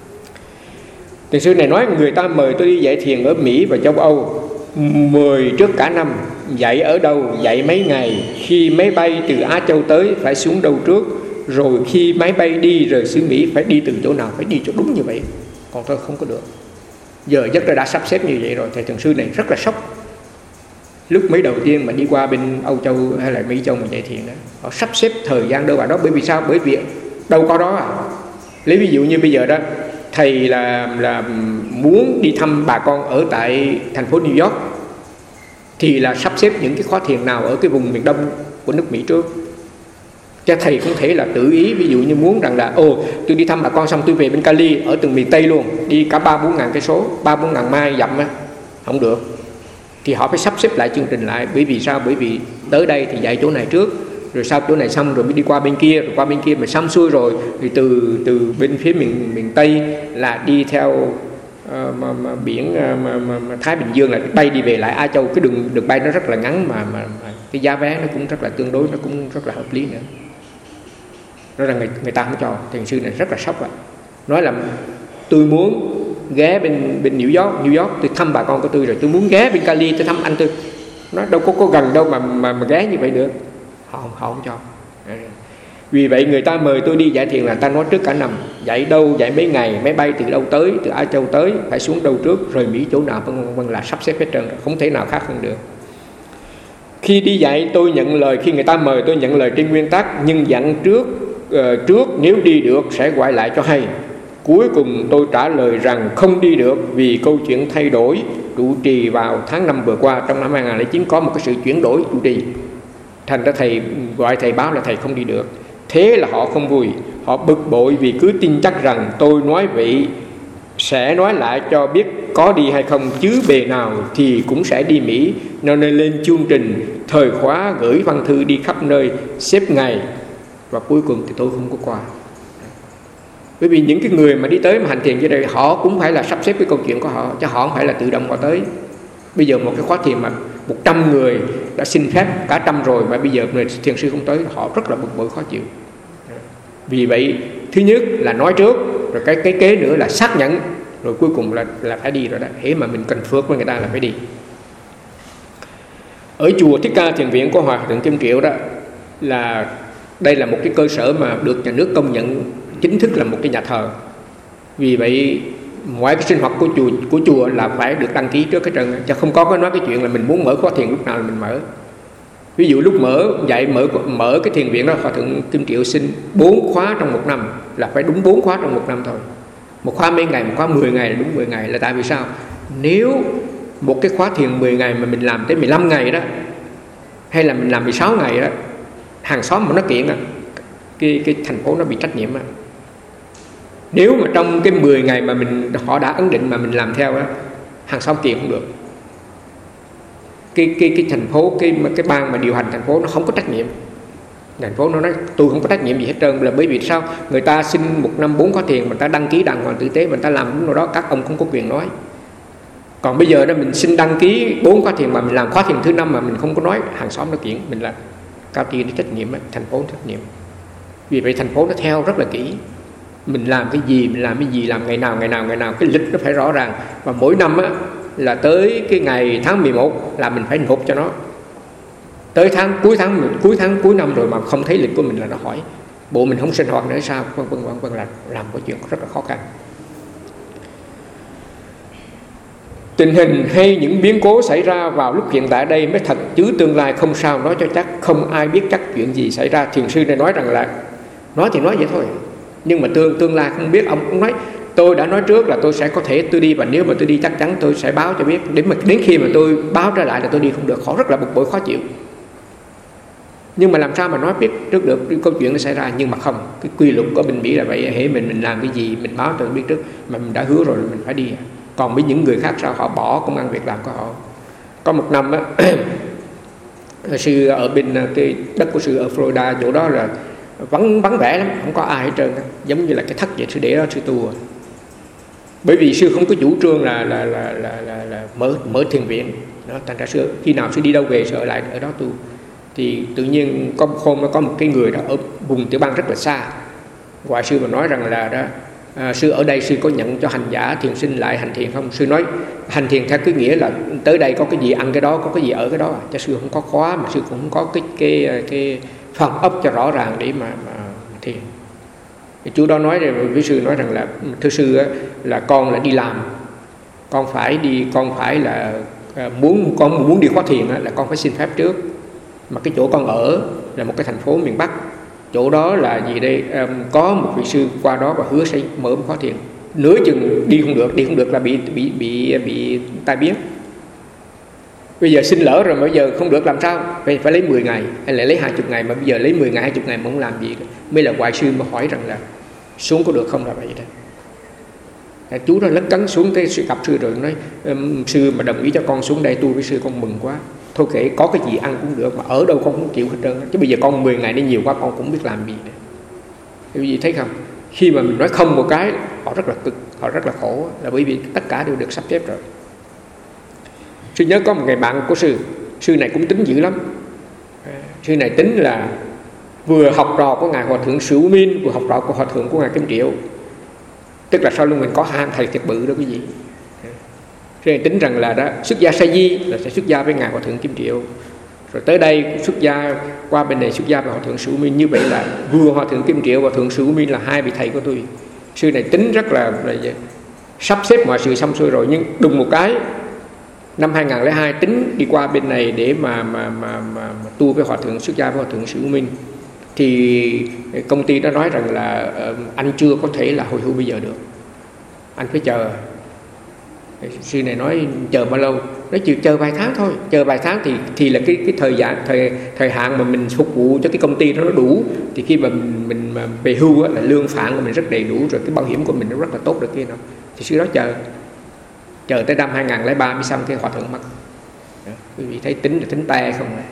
Thiền sư này nói người ta mời tôi đi dạy thiền ở Mỹ và châu Âu, mời trước cả năm. Dạy ở đâu, dạy mấy ngày. Khi máy bay từ Á Châu tới phải xuống đâu trước, rồi khi máy bay đi rời xứ Mỹ phải đi từ chỗ nào, phải đi chỗ đúng như vậy. Còn tôi không có được. Giờ giấc đã, đã sắp xếp như vậy rồi. Thầy thiền sư này rất là sốc. Lúc mấy đầu tiên mà đi qua bên Âu Châu hay là Mỹ Châu mà dạy thiền đó, họ sắp xếp thời gian đâu vào đó. Bởi vì sao? Bởi vì đâu có đó à. Lấy ví dụ như bây giờ đó, thầy là, là muốn đi thăm bà con ở tại thành phố New York, thì là sắp xếp những cái khóa thiền nào ở cái vùng miền đông của nước Mỹ trước. Cho thầy cũng thể là tự ý, ví dụ như muốn rằng là ồ tôi đi thăm bà con xong tôi về bên Cali ở từng miền Tây luôn, đi cả ba bốn ngàn cây số, ba bốn ngàn mai dặm á, không được. Thì họ phải sắp xếp lại chương trình lại. Bởi vì sao? Bởi vì tới đây thì dạy chỗ này trước, rồi sau chỗ này xong rồi mới đi qua bên kia, rồi qua bên kia mà xong xuôi rồi thì từ từ bên phía miền miền Tây là đi theo uh, mà, mà biển uh, mà, mà, mà Thái Bình Dương là bay đi về lại Á Châu. Cái đường đường bay nó rất là ngắn mà, mà, mà cái giá vé nó cũng rất là tương đối, nó cũng rất là hợp lý nữa. Nói rằng người, người ta không cho. Thiền sư này rất là sốc ạ. Nói là tôi muốn ghé bên bên New York, New York tôi thăm bà con của tôi, rồi tôi muốn ghé bên Cali tôi thăm anh tôi. Nó đâu có có gần đâu mà mà, mà ghé như vậy được. Họ không, họ không cho. Vì vậy người ta mời tôi đi dạy thiền là ta nói trước cả năm, dạy đâu, dạy mấy ngày, máy bay từ đâu tới, từ Á Châu tới, phải xuống đâu trước, rồi Mỹ chỗ nào, vân vân là sắp xếp hết trơn, không thể nào khác hơn được. Khi đi dạy tôi nhận lời, khi người ta mời tôi nhận lời trên nguyên tắc, nhưng dặn trước uh, trước nếu đi được sẽ gọi lại cho hay. Cuối cùng tôi trả lời rằng không đi được vì câu chuyện thay đổi trụ trì vào tháng năm vừa qua. Trong năm hai không không chín có một cái sự chuyển đổi trụ trì, thành ra thầy gọi thầy báo là thầy không đi được. Thế là họ không vui, họ bực bội vì cứ tin chắc rằng tôi nói vậy sẽ nói lại cho biết có đi hay không, chứ bề nào thì cũng sẽ đi Mỹ, nó nên lên chương trình thời khóa, gửi văn thư đi khắp nơi, xếp ngày, và cuối cùng thì tôi không có qua. Bởi vì những cái người mà đi tới mà hành thiền dưới đây, họ cũng phải là sắp xếp cái câu chuyện của họ, chứ họ không phải là tự động họ tới. Bây giờ một cái khóa thiền mà một trăm người đã xin phép cả trăm rồi, mà bây giờ người thiền sư không tới, họ rất là bực bội khó chịu. Vì vậy thứ nhất là nói trước, rồi cái cái kế nữa là xác nhận, rồi cuối cùng là là phải đi rồi đó. Hễ mà mình cần phước với người ta là phải đi. Ở chùa Thích Ca Thiền Viện của Hòa Thượng Kim Triệu đó, là đây là một cái cơ sở mà được nhà nước công nhận chính thức là một cái nhà thờ. Vì vậy ngoài cái sinh hoạt của chùa của chùa là phải được đăng ký trước cái trần, chứ không có nói cái chuyện là mình muốn mở khóa thiền lúc nào là mình mở. Ví dụ lúc mở dạy mở mở cái thiền viện đó, Hòa Thượng Kim Triệu xin bốn khóa trong một năm, là phải đúng bốn khóa trong một năm thôi. Một khóa mấy ngày, một khóa mười ngày là đúng mười ngày. Là tại vì sao? Nếu một cái khóa thiền mười ngày mà mình làm tới mười lăm ngày đó, hay là mình làm mười sáu ngày đó, hàng xóm mà nó kiện à, cái, cái thành phố nó bị trách nhiệm à. Nếu mà trong cái mười ngày mà mình họ đã ấn định mà mình làm theo đó, hàng xóm kiện không được. Cái cái cái thành phố, cái cái ban mà điều hành thành phố nó không có trách nhiệm. Thành phố nó nói tôi không có trách nhiệm gì hết trơn, là bởi vì sao? Người ta xin một năm bốn khóa thiền, người ta đăng ký đàng hoàng tử tế, người ta làm đúng rồi đó, các ông không có quyền nói. Còn bây giờ đó mình xin đăng ký bốn khóa thiền mà mình làm khóa thiền thứ năm mà mình không có nói, hàng xóm nó kiện mình là cao tiên đi trách nhiệm, thành phố trách nhiệm. Vì vậy thành phố nó theo rất là kỹ, mình làm cái gì, mình làm cái gì, làm ngày nào ngày nào ngày nào, cái lịch nó phải rõ ràng. Và mỗi năm á là tới cái ngày tháng mười một là mình phải nộp cho nó. Tới tháng cuối tháng cuối tháng cuối năm rồi mà không thấy lịch của mình là nó hỏi bộ mình không sinh hoạt nữa sao, vân vân vân vân, là làm cái chuyện rất là khó khăn. Tình hình hay những biến cố xảy ra vào lúc hiện tại đây mới thật, chứ tương lai không sao nói cho chắc, không ai biết chắc chuyện gì xảy ra. Thiền sư này nói rằng là nói thì nói vậy thôi, nhưng mà tương tương lai không biết. Ông cũng nói tôi đã nói trước là tôi sẽ có thể tôi đi, và nếu mà tôi đi chắc chắn tôi sẽ báo cho biết. Đến mà đến khi mà tôi báo trở lại là tôi đi không được, khó, rất là bực bội khó chịu. Nhưng mà làm sao mà nói biết trước được cái câu chuyện nó xảy ra. Nhưng mà không, cái quy luật của bên Mỹ là vậy, hễ mình mình làm cái gì mình báo cho biết trước, mà mình đã hứa rồi là mình phải đi. Còn với những người khác sao họ bỏ công ăn việc làm của họ. Có một năm á, sư ở bên cái đất của sư ở Florida, chỗ đó là vắng vắng vẻ lắm, không có ai hết trơn, giống như là cái thất vậy. Sư để đó sư tu. Bởi vì sư không có chủ trương là là là là, là, là mở mở thiền viện đó, thành ra sư khi nào sư đi đâu về sư ở lại ở đó tu. Thì tự nhiên có một hôm nó có một cái người đó ở vùng tiểu bang rất là xa, gọi sư và nói rằng là đó, à, sư ở đây sư có nhận cho hành giả thiền sinh lại hành thiền không? Sư nói hành thiền theo cái nghĩa là tới đây có cái gì ăn cái đó, có cái gì ở cái đó. Cho sư không có khóa, mà sư cũng không có cái cái cái phần ốc cho rõ ràng để mà, mà thiền. Thì chú đó nói với sư nói rằng là thưa sư á, là con là đi làm, con phải đi, con phải là muốn con muốn đi khóa thiền á, là con phải xin phép trước. Mà cái chỗ con ở là một cái thành phố miền Bắc, chỗ đó là gì đây, um, có một vị sư qua đó và hứa sẽ mở một khóa thiền. Nửa chừng đi không được, đi không được là bị bị bị bị tai biến. Bây giờ xin lỡ rồi mà bây giờ không được làm sao? Phải phải lấy mười ngày hay là lấy hai mươi ngày, mà bây giờ lấy mười ngày hai mươi ngày mà không làm gì nữa. Mới là hoài sư mà hỏi rằng là xuống có được không, là vậy đó. Chú đó lất cấn xuống, cái sự gặp sư rồi nói um, sư mà đồng ý cho con xuống đây tu với sư con mừng quá. Thôi kể có cái gì ăn cũng được, mà ở đâu con không chịu hết trơn. Chứ bây giờ con mười ngày đi nhiều quá con cũng không biết làm gì nữa. Quý vị thấy không? Khi mà mình nói không một cái, họ rất là cực, họ rất là khổ, là bởi vì tất cả đều được sắp xếp rồi. Sư nhớ có một người bạn của sư, sư này cũng tính dữ lắm. Sư này tính là vừa học trò của ngài Hòa thượng Sửu Minh, vừa học trò của Hòa thượng của ngài Kim Triệu. Tức là sau lưng mình có hai thầy thiệt bự đó quý vị. Sư này tính rằng là đó, xuất gia Sa Di là sẽ xuất gia với ngài Hòa thượng Kim Triệu, rồi tới đây xuất gia qua bên này xuất gia với Hòa thượng Sửu Minh. Như vậy là vừa Hòa thượng Kim Triệu và Hòa thượng Sửu Minh là hai vị thầy của tôi. Sư này tính rất là, là sắp xếp mọi sự xong xuôi rồi, nhưng đùng một cái năm hai không không hai tính đi qua bên này để mà mà mà, mà, mà tu với Hòa thượng, xuất gia với Hòa thượng Sửu Minh, thì công ty đã nói rằng là uh, anh chưa có thể là hồi hưu bây giờ được, anh phải chờ. Sư này nói chờ bao lâu? Nói chỉ chờ vài tháng thôi. Chờ vài tháng thì thì là cái cái thời gian thời thời hạn mà mình phục vụ cho cái công ty đó nó đủ, thì khi mà mình, mình mà về hưu á, là lương phản của mình rất đầy đủ rồi, cái bảo hiểm của mình nó rất là tốt được kia nào. Thì sư đó chờ chờ tới năm hai không không ba mới xong cái Hòa thượng mất. Quý vị thấy tính là tính te không ạ?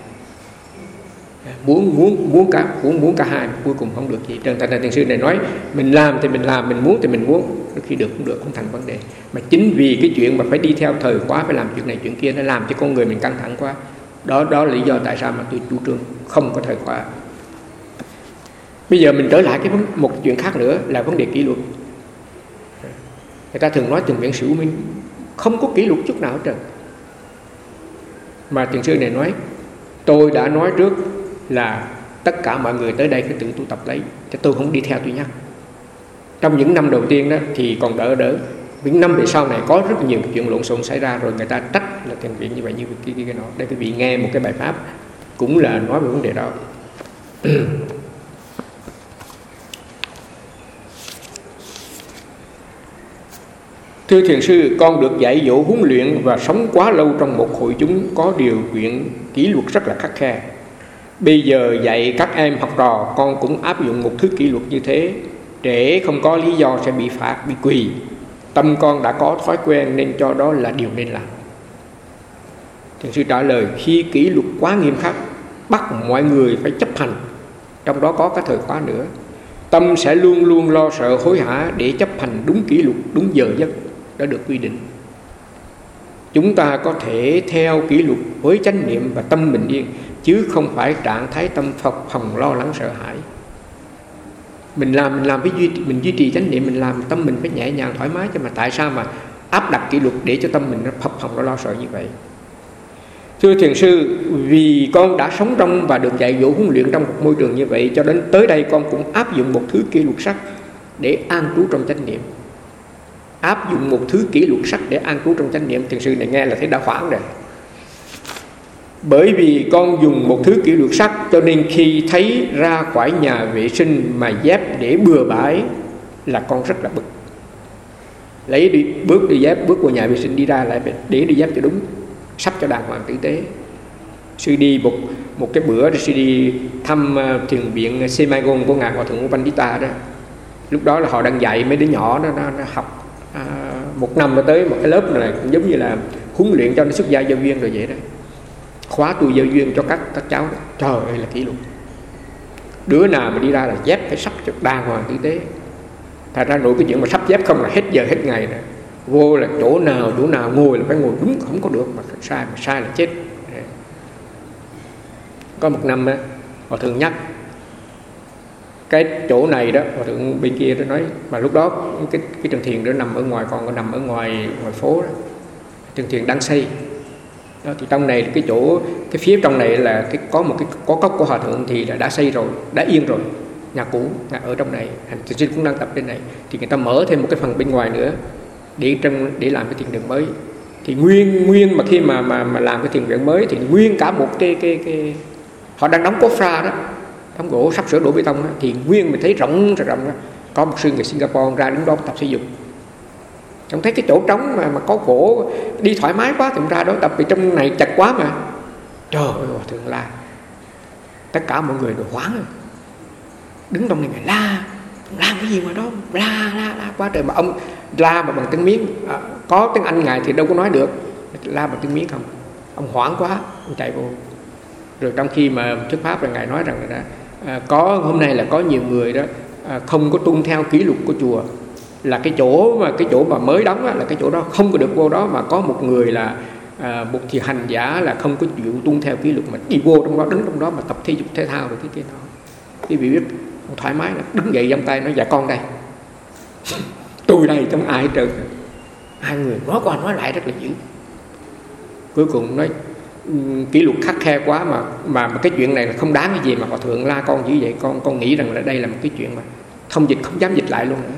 Muốn muốn muốn cả muốn muốn cả hai, cuối cùng không được gì. Trần Thành Thiền sư này nói mình làm thì mình làm, mình muốn thì mình muốn, khi được cũng được, không thành vấn đề. Mà chính vì cái chuyện mà phải đi theo thời quá, phải làm chuyện này chuyện kia, nó làm cho con người mình căng thẳng quá. Đó đó là lý do tại sao mà tôi chủ trương không có thời khóa. Bây giờ mình trở lại cái vấn, một chuyện khác nữa là vấn đề kỷ luật. Người ta thường nói Thiền viện Sửu Minh không có kỷ luật chút nào hết trơn. Mà thiền sư này nói tôi đã nói trước là tất cả mọi người tới đây phải tự tu tập lấy, chứ tôi không đi theo tôi nhắc. Trong những năm đầu tiên đó thì còn đỡ đỡ, những năm về sau này có rất nhiều chuyện lộn xộn xảy ra rồi, người ta trách là thiền viện như vậy như cái cái, cái nọ. Đây quý vị nghe một cái bài pháp cũng là nói về vấn đề đó. Thưa thiền sư, con được dạy dỗ huấn luyện và sống quá lâu trong một hội chúng có điều kiện kỷ luật rất là khắt khe. Bây giờ dạy các em học trò, con cũng áp dụng một thứ kỷ luật như thế. Trễ không có lý do sẽ bị phạt, bị quỳ. Tâm con đã có thói quen nên cho đó là điều nên làm. Thiền sư trả lời, khi kỷ luật quá nghiêm khắc, bắt mọi người phải chấp hành, trong đó có cái thời khóa nữa, tâm sẽ luôn luôn lo sợ hối hả để chấp hành đúng kỷ luật, đúng giờ giấc đã được quy định. Chúng ta có thể theo kỷ luật với chánh niệm và tâm bình yên, chứ không phải trạng thái tâm phập phồng lo lắng sợ hãi. Mình làm mình làm với duy mình duy trì chánh niệm, mình làm tâm mình phải nhẹ nhàng thoải mái, chứ mà tại sao mà áp đặt kỷ luật để cho tâm mình nó phập phồng nó lo sợ như vậy? Thưa thiền sư, vì con đã sống trong và được dạy dỗ huấn luyện trong một môi trường như vậy, cho đến tới đây con cũng áp dụng một thứ kỷ luật sắc để an trú trong chánh niệm. Áp dụng một thứ kỷ luật sắc để an trú trong chánh niệm. Thiền sư này nghe là thấy đã hoảng rồi. Bởi vì con dùng một thứ kỷ luật sắc, cho nên khi thấy ra khỏi nhà vệ sinh mà dép để bừa bãi là con rất là bực. Lấy đi bước đi dép, bước vào nhà vệ sinh đi ra lại để đi dép cho đúng, sắp cho đàng hoàng tử tế. Sư đi một một cái bữa sư đi thăm uh, thiền viện Semagon của ngài Hòa thượng Upandita đó. Lúc đó là họ đang dạy mấy đứa nhỏ nó, nó, nó học uh, một năm nó tới một cái lớp này cũng giống như là huấn luyện cho nó xuất gia giáo viên rồi vậy đó. Khóa tu giáo duyên cho các các cháu đó. Trời ơi là kỷ luật. Đứa nào mà đi ra là dép phải sắp cho đàng hoàng tử tế. Thật ra nội cái chuyện mà sắp dép không là hết giờ hết ngày nè. Vô là chỗ nào chỗ nào ngồi là phải ngồi đúng, không có được mà sai mà sai là chết. Có một năm á, Hòa thượng nhắc cái chỗ này đó, Hòa thượng bên kia đó nói, mà lúc đó cái cái trường thiền đó nằm ở ngoài, còn nằm ở ngoài ngoài phố đó. Trường thiền đang xây. Đó, thì trong này cái chỗ cái phía trong này là cái có một cái có cốc của Hòa thượng thì là đã xây rồi, đã yên rồi, nhà cũ nhà ở trong này, hành thiền cũng đang tập bên này, thì người ta mở thêm một cái phần bên ngoài nữa để trong để làm cái thiền đường mới. Thì nguyên nguyên mà khi mà mà mà làm cái thiền viện mới thì nguyên cả một cái cái cái họ đang đóng cốt pha đó, đóng gỗ sắp sửa đổ bê tông đó, thì nguyên mình thấy rộng rộng đó, có một sư người Singapore ra đứng đó tập thể dục. Ông thấy cái chỗ trống mà, mà có gỗ đi thoải mái quá thì ra đó tập, vì trong này chặt quá mà. Trời ơi, Hòa thượng la, tất cả mọi người đều hoảng rồi. Đứng trong này mà la, làm cái gì mà đó, la la la quá trời, mà ông la mà bằng tiếng miếng, à, có tiếng Anh ngài thì đâu có nói được, la bằng tiếng miếng không. Ông hoảng quá, ông chạy vô. Rồi trong khi mà thuyết pháp là ngài nói rằng là à, có hôm nay là có nhiều người đó à, không có tuân theo kỷ luật của chùa, là cái chỗ mà cái chỗ mà mới đóng á, là cái chỗ đó không có được vô đó, mà có một người là à, một thiền hành giả là không có chịu tuân theo kỷ luật mà đi vô trong đó, đứng trong đó mà tập thể dục thể thao rồi cái kia đó. Quý vị biết thoải mái là đứng dậy giang tay nói dạ con đây, tôi đây, trong ai hết trơn. Hai người nói qua nói lại rất là dữ. Cuối cùng nói kỷ luật khắc khe quá mà, mà mà cái chuyện này là không đáng cái gì mà Hòa thượng la con như vậy. Con con nghĩ rằng là đây là một cái chuyện mà thông dịch không dám dịch lại luôn nữa.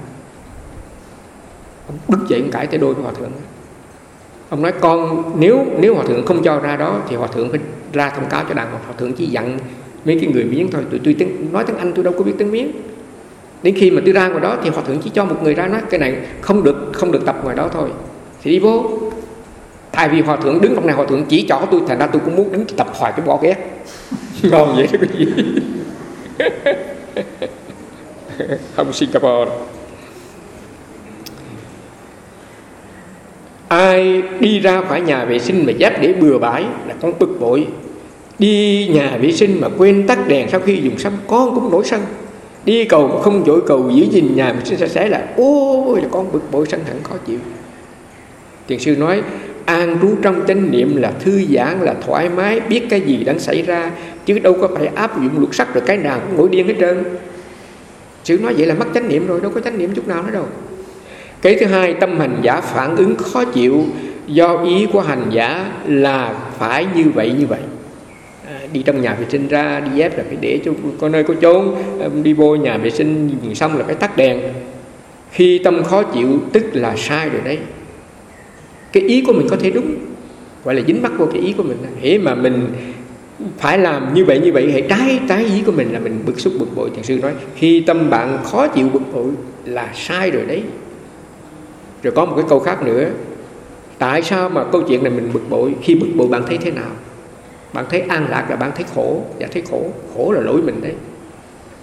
Ông đứng dậy cãi tay đôi với Hòa thượng. Ông nói con nếu nếu Hòa thượng không cho ra đó thì Hòa thượng phải ra thông cáo cho đàng hoàng. Hòa thượng chỉ dặn mấy cái người Miến thôi, tụi tôi tiếng, nói tiếng Anh tôi đâu có biết tiếng Miến. Đến khi mà tôi ra ngoài đó thì Hòa thượng chỉ cho một người ra nói cái này không được không được tập ngoài đó thôi, thì đi vô. Tại vì Hòa thượng đứng trong này Hòa thượng chỉ cho tôi, thành ra tôi cũng muốn đứng tập hoài cái bỏ ghét. Ngon vậy đó cái gì. Không Singapore. Ai đi ra khỏi nhà vệ sinh mà dép để bừa bãi là con bực bội. Đi nhà vệ sinh mà quên tắt đèn sau khi dùng xong con cũng nổi sân. Đi cầu mà không dội cầu giữ gìn nhà vệ sinh sạch sẽ là ôi là con bực bội sân hận khó chịu. Thiền sư nói an trú trong chánh niệm là thư giãn, là thoải mái, biết cái gì đang xảy ra, chứ đâu có phải áp dụng luật sắc rồi cái nào cũng nổi điên hết trơn. Sư nói vậy là mất chánh niệm rồi, đâu có chánh niệm chút nào nữa đâu. Cái thứ hai, tâm hành giả phản ứng khó chịu do ý của hành giả là phải như vậy như vậy. À, đi trong nhà vệ sinh ra đi dép là phải để cho có nơi có chốn, đi vô nhà vệ sinh xong là phải tắt đèn. Khi tâm khó chịu tức là sai rồi đấy. Cái ý của mình có thể đúng, gọi là dính mắc vô cái ý của mình. Hễ mà mình phải làm như vậy như vậy, hãy trái trái ý của mình là mình bực xúc bực bội. Thiền sư nói khi tâm bạn khó chịu bực bội là sai rồi đấy. Rồi có một cái câu khác nữa, tại sao mà câu chuyện này mình bực bội? Khi bực bội bạn thấy thế nào? Bạn thấy an lạc là bạn thấy khổ. Dạ thấy khổ, khổ là lỗi mình đấy.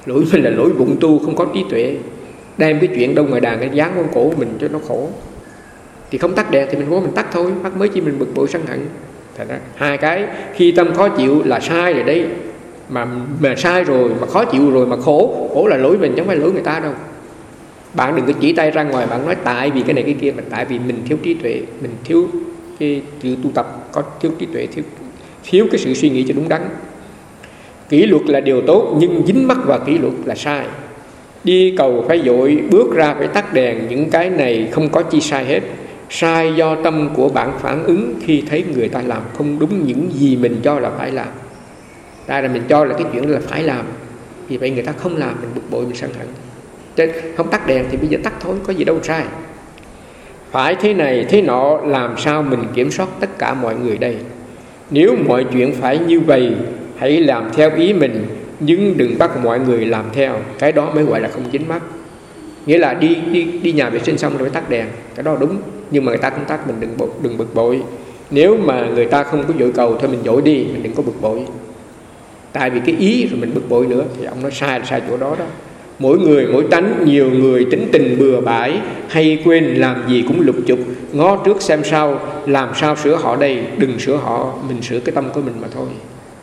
Lỗi mình là lỗi bụng tu, không có trí tuệ, đem cái chuyện đâu ngoài đàn cái dán con cổ mình cho nó khổ. Thì không tắt đèn thì mình vô mình tắt thôi, mắc mới chi mình bực bội sân hận. Thật ra hai cái khi tâm khó chịu là sai rồi đấy. Mà mà sai rồi, mà khó chịu rồi mà khổ, khổ là lỗi mình chứ không phải lỗi người ta đâu. Bạn đừng có chỉ tay ra ngoài bạn nói tại vì cái này cái kia, mà tại vì mình thiếu trí tuệ, mình thiếu cái sự tu tập, có thiếu trí tuệ, thiếu thiếu cái sự suy nghĩ cho đúng đắn. Kỷ luật là điều tốt, nhưng dính mắc vào kỷ luật là sai. Đi cầu phải vội, bước ra phải tắt đèn, những cái này không có chi sai hết. Sai do tâm của bạn phản ứng khi thấy người ta làm không đúng những gì mình cho là phải làm. Tại là mình cho là cái chuyện là phải làm, vì vậy người ta không làm, mình bực bội, mình sân hận. Chứ không tắt đèn thì bây giờ tắt thôi, có gì đâu sai. Phải thế này thế nọ, làm sao mình kiểm soát tất cả mọi người đây? Nếu mọi chuyện phải như vậy, hãy làm theo ý mình, nhưng đừng bắt mọi người làm theo. Cái đó mới gọi là không dính mắc. Nghĩa là đi đi đi nhà vệ sinh xong rồi tắt đèn, cái đó đúng, nhưng mà người ta không tắt mình đừng đừng bực bội. Nếu mà người ta không có vội cầu thôi mình vội đi, mình đừng có bực bội. Tại vì cái ý rồi mình bực bội nữa thì ông nói sai là sai chỗ đó đó. Mỗi người mỗi tánh, nhiều người tính tình bừa bãi, hay quên làm gì cũng lục chục, ngó trước xem sau, làm sao sửa họ đây? Đừng sửa họ, mình sửa cái tâm của mình mà thôi.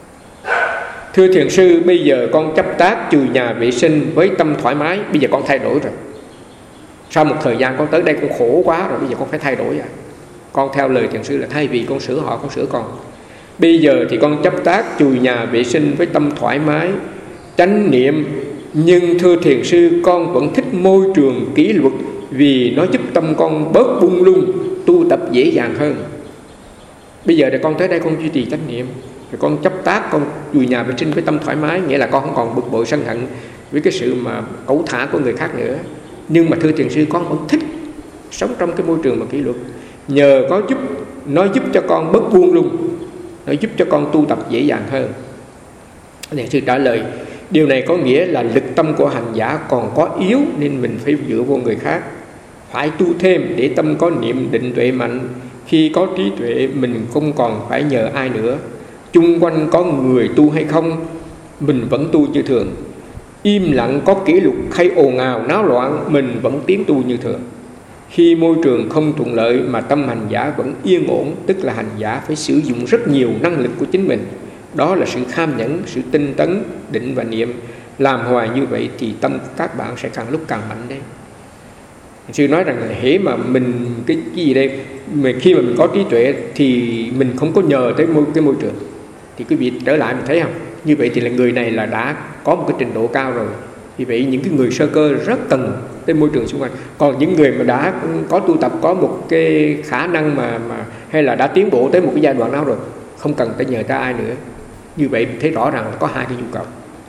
Thưa thiền sư, bây giờ con chấp tác chùi nhà vệ sinh với tâm thoải mái, bây giờ con thay đổi rồi. Sau một thời gian con tới đây con khổ quá rồi, bây giờ con phải thay đổi à. Con theo lời thiền sư là thay vì con sửa họ, con sửa con. Bây giờ thì con chấp tác chùi nhà vệ sinh với tâm thoải mái, chánh niệm. Nhưng thưa thiền sư, con vẫn thích môi trường kỷ luật, vì nó giúp tâm con bớt bung lung, tu tập dễ dàng hơn. Bây giờ thì con tới đây con duy trì chánh niệm, rồi con chấp tác, con chùi nhà vệ sinh với tâm thoải mái, nghĩa là con không còn bực bội sân hận với cái sự mà cẩu thả của người khác nữa. Nhưng mà thưa thiền sư, con vẫn thích sống trong cái môi trường mà kỷ luật. Nhờ có giúp, nó giúp cho con bớt buông lung, nó giúp cho con tu tập dễ dàng hơn. Thiền sư trả lời, điều này có nghĩa là lực tâm của hành giả còn có yếu, nên mình phải dựa vô người khác. Phải tu thêm để tâm có niệm định tuệ mạnh. Khi có trí tuệ mình không còn phải nhờ ai nữa. Chung quanh có người tu hay không, mình vẫn tu như thường. Im lặng có kỷ luật hay ồn ào náo loạn, mình vẫn tiến tu như thường. Khi môi trường không thuận lợi mà tâm hành giả vẫn yên ổn, tức là hành giả phải sử dụng rất nhiều năng lực của chính mình. Đó là sự kham nhẫn, sự tinh tấn, định và niệm. Làm hoài như vậy thì tâm các bạn sẽ càng lúc càng mạnh đấy. Sư nói rằng là hễ mà mình cái, cái gì đây, mà khi mà mình có trí tuệ thì mình không có nhờ tới môi, cái môi trường. Thì quý vị trở lại mình thấy không? Như vậy thì là người này là đã có một cái trình độ cao rồi. Vì vậy những cái người sơ cơ rất cần tới môi trường xung quanh. Còn những người mà đã có tu tập, có một cái khả năng mà, mà hay là đã tiến bộ tới một cái giai đoạn nào rồi, không cần tới nhờ tới ai nữa. Như vậy thấy rõ ràng là có hai cái nhu cầu.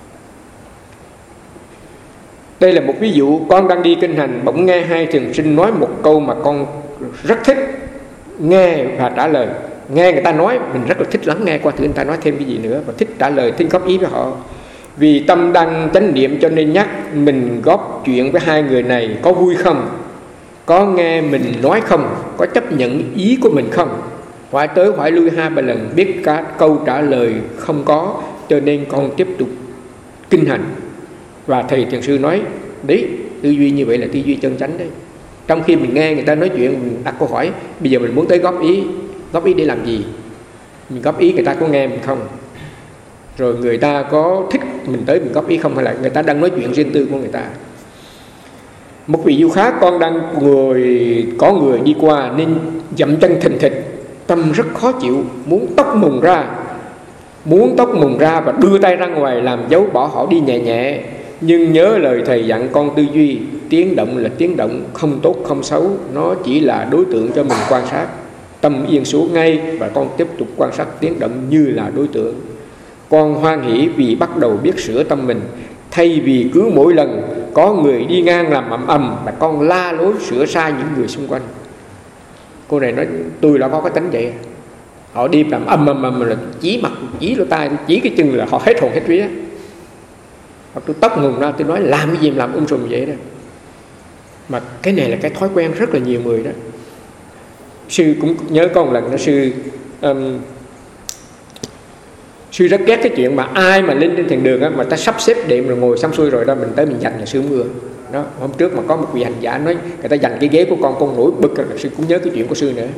Đây là một ví dụ, con đang đi kinh hành, bỗng nghe hai thiền sinh nói một câu mà con rất thích, nghe và trả lời. Nghe người ta nói, mình rất là thích lắng nghe qua thử người ta nói thêm cái gì nữa, và thích trả lời, thích góp ý với họ. Vì tâm đang chánh niệm cho nên nhắc mình góp chuyện với hai người này có vui không? Có nghe mình nói không? Có chấp nhận ý của mình không? Hỏi tới hỏi lui hai ba lần, biết cả câu trả lời không có, cho nên con tiếp tục kinh hành. Và thầy thiền sư nói, đấy, tư duy như vậy là tư duy chân chánh đấy. Trong khi mình nghe người ta nói chuyện, mình đặt câu hỏi, bây giờ mình muốn tới góp ý. Góp ý để làm gì? Mình góp ý người ta có nghe mình không? Rồi người ta có thích mình tới mình góp ý không? Hay là người ta đang nói chuyện riêng tư của người ta? Một ví dụ khác, con đang ngồi, có người đi qua nên dậm chân thình thịch, tâm rất khó chịu, muốn tóc mùng ra, muốn tóc mùng ra và đưa tay ra ngoài làm dấu bỏ họ đi nhẹ nhẹ. Nhưng nhớ lời thầy dặn con tư duy, tiếng động là tiếng động, không tốt không xấu, nó chỉ là đối tượng cho mình quan sát. Tâm yên xuống ngay và con tiếp tục quan sát tiếng động như là đối tượng. Con hoan hỷ vì bắt đầu biết sửa tâm mình, thay vì cứ mỗi lần có người đi ngang làm ầm ầm mà con la lối sửa sai những người xung quanh. Cô này nói tôi đã có cái tính vậy. Họ đi làm ầm ầm ầm là chỉ mặt, chỉ lỗ tai, chỉ cái chân là họ hết hồn hết vía. Hoặc tôi tóc ngùng ra tôi nói làm cái gì mà làm um sùm vậy đó. Mà cái này là cái thói quen rất là nhiều người đó. Sư cũng nhớ có một lần đó sư um, Sư rất ghét cái chuyện mà ai mà lên trên thiền đường á, mà ta sắp xếp đệm rồi ngồi xong xuôi rồi đó mình tới mình dành là sư không ưa. Đó, hôm trước mà có một vị hành giả nói người ta dành cái ghế của con con nổi bực rồi, sư cũng nhớ cái chuyện của sư nữa.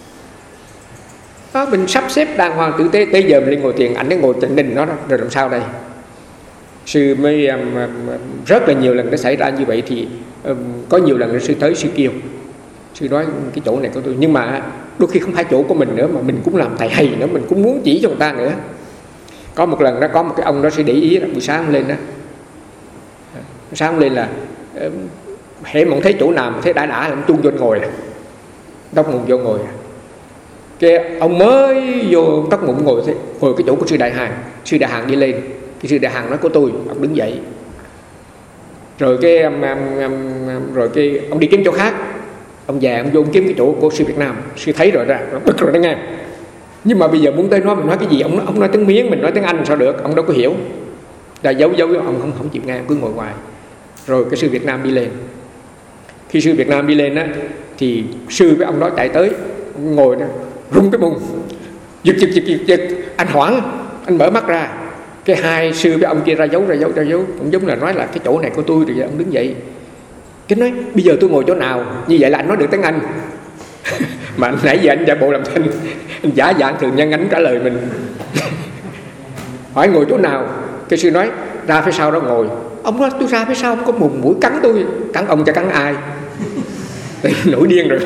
Đó, mình sắp xếp đàng hoàng tử tế, tới giờ mình lên ngồi thiền ảnh ấy ngồi chỉnh đình nó đó, rồi làm sao đây? Sư mới um, rất là nhiều lần nó xảy ra như vậy thì um, có nhiều lần sư tới sư kêu, sư nói cái chỗ này của tôi, nhưng mà đôi khi không phải chỗ của mình nữa mà mình cũng làm thầy hay nữa, mình cũng muốn chỉ cho người ta nữa. Có một lần đó có một cái ông đó sẽ để ý đó, buổi sáng lên đó, sáng lên là hễ mà thấy chỗ nào mà thấy đã đã là chung vô ngồi, tóc mụn vô ngồi. Cái ông mới vô tóc mụn ngồi ngồi cái chỗ của sư Đại Hàn, sư Đại Hàn đi lên, cái sư Đại Hàn nói của tôi, ông đứng dậy, rồi cái um, um, rồi cái ông đi kiếm chỗ khác, ông già ông vô ông kiếm cái chỗ của sư Việt Nam, sư thấy rồi ra, bực rồi đó nghe. Nhưng mà bây giờ muốn tới nói mình nói cái gì, ông ông nói tiếng Miến, mình nói tiếng Anh sao được, ông đâu có hiểu. Là giấu giấu ông không không chịu nghe, cứ ngồi ngoài. Rồi cái sư Việt Nam đi lên. Khi sư Việt Nam đi lên á thì sư với ông đó chạy tới ngồi đó, rung cái mông, giật giật giật giật giật, anh hoảng, anh mở mắt ra. Cái hai sư với ông kia ra dấu ra dấu ra dấu, cũng giống là nói là cái chỗ này của tôi, rồi ông đứng dậy. Cái nói bây giờ tôi ngồi chỗ nào? Như vậy là anh nói được tiếng Anh. Mà nãy giờ anh giả bộ làm thinh, anh giả dạng thường nhân anh trả lời mình. Hỏi ngồi chỗ nào? Cái sư nói ra phía sau đó ngồi. Ông nói tôi ra phía sau không có mùng mũi cắn tôi, cắn ông cho cắn ai? Nổi điên rồi.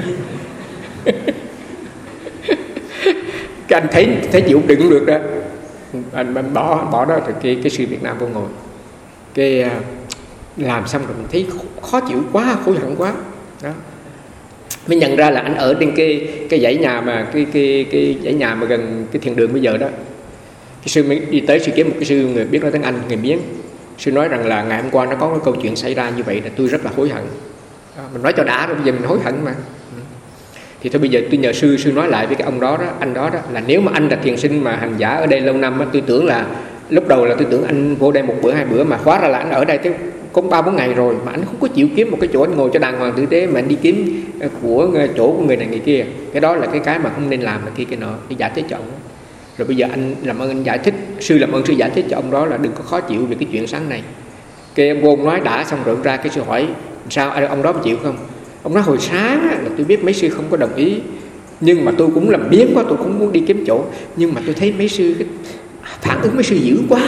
Cái anh thấy thấy chịu đựng được đó, anh, anh bỏ bỏ đó, thì cái cái sư Việt Nam vô ngồi. Cái làm xong rồi mình thấy khó chịu quá, hối hận quá đó. Mới nhận ra là anh ở trên cái cái dãy nhà mà cái cái cái dãy nhà mà gần cái thiền đường bây giờ đó. Cái sư mới đi tới sư kiếm một cái sư người biết nói tiếng Anh, người Miến. Sư nói rằng là ngày hôm qua nó có cái câu chuyện xảy ra như vậy là tôi rất là hối hận. Đó, mình nói cho đã rồi, bây giờ mình hối hận mà. Thì thôi bây giờ tôi nhờ sư sư nói lại với cái ông đó đó, anh đó đó, là nếu mà anh là thiền sinh mà hành giả ở đây lâu năm á, tôi tưởng là lúc đầu là tôi tưởng anh vô đây một bữa hai bữa, mà hóa ra là anh ở đây tới cũng ba bốn ngày rồi mà anh không có chịu kiếm một cái chỗ anh ngồi cho đàng hoàng tử tế, mà anh đi kiếm của chỗ của người này người kia. Cái đó là cái cái mà không nên làm, là kia cái nọ, để giải thích cho ông. Rồi bây giờ anh làm ơn anh giải thích, sư làm ơn sư giải thích cho ông đó là đừng có khó chịu về cái chuyện sáng này. Cái ông vô nói đã xong rồi ra, cái sư hỏi sao ông đó chịu không? Ông nói hồi sáng là tôi biết mấy sư không có đồng ý, nhưng mà tôi cũng làm biếng quá, tôi cũng muốn đi kiếm chỗ, nhưng mà tôi thấy mấy sư cái phản ứng mấy sư dữ quá,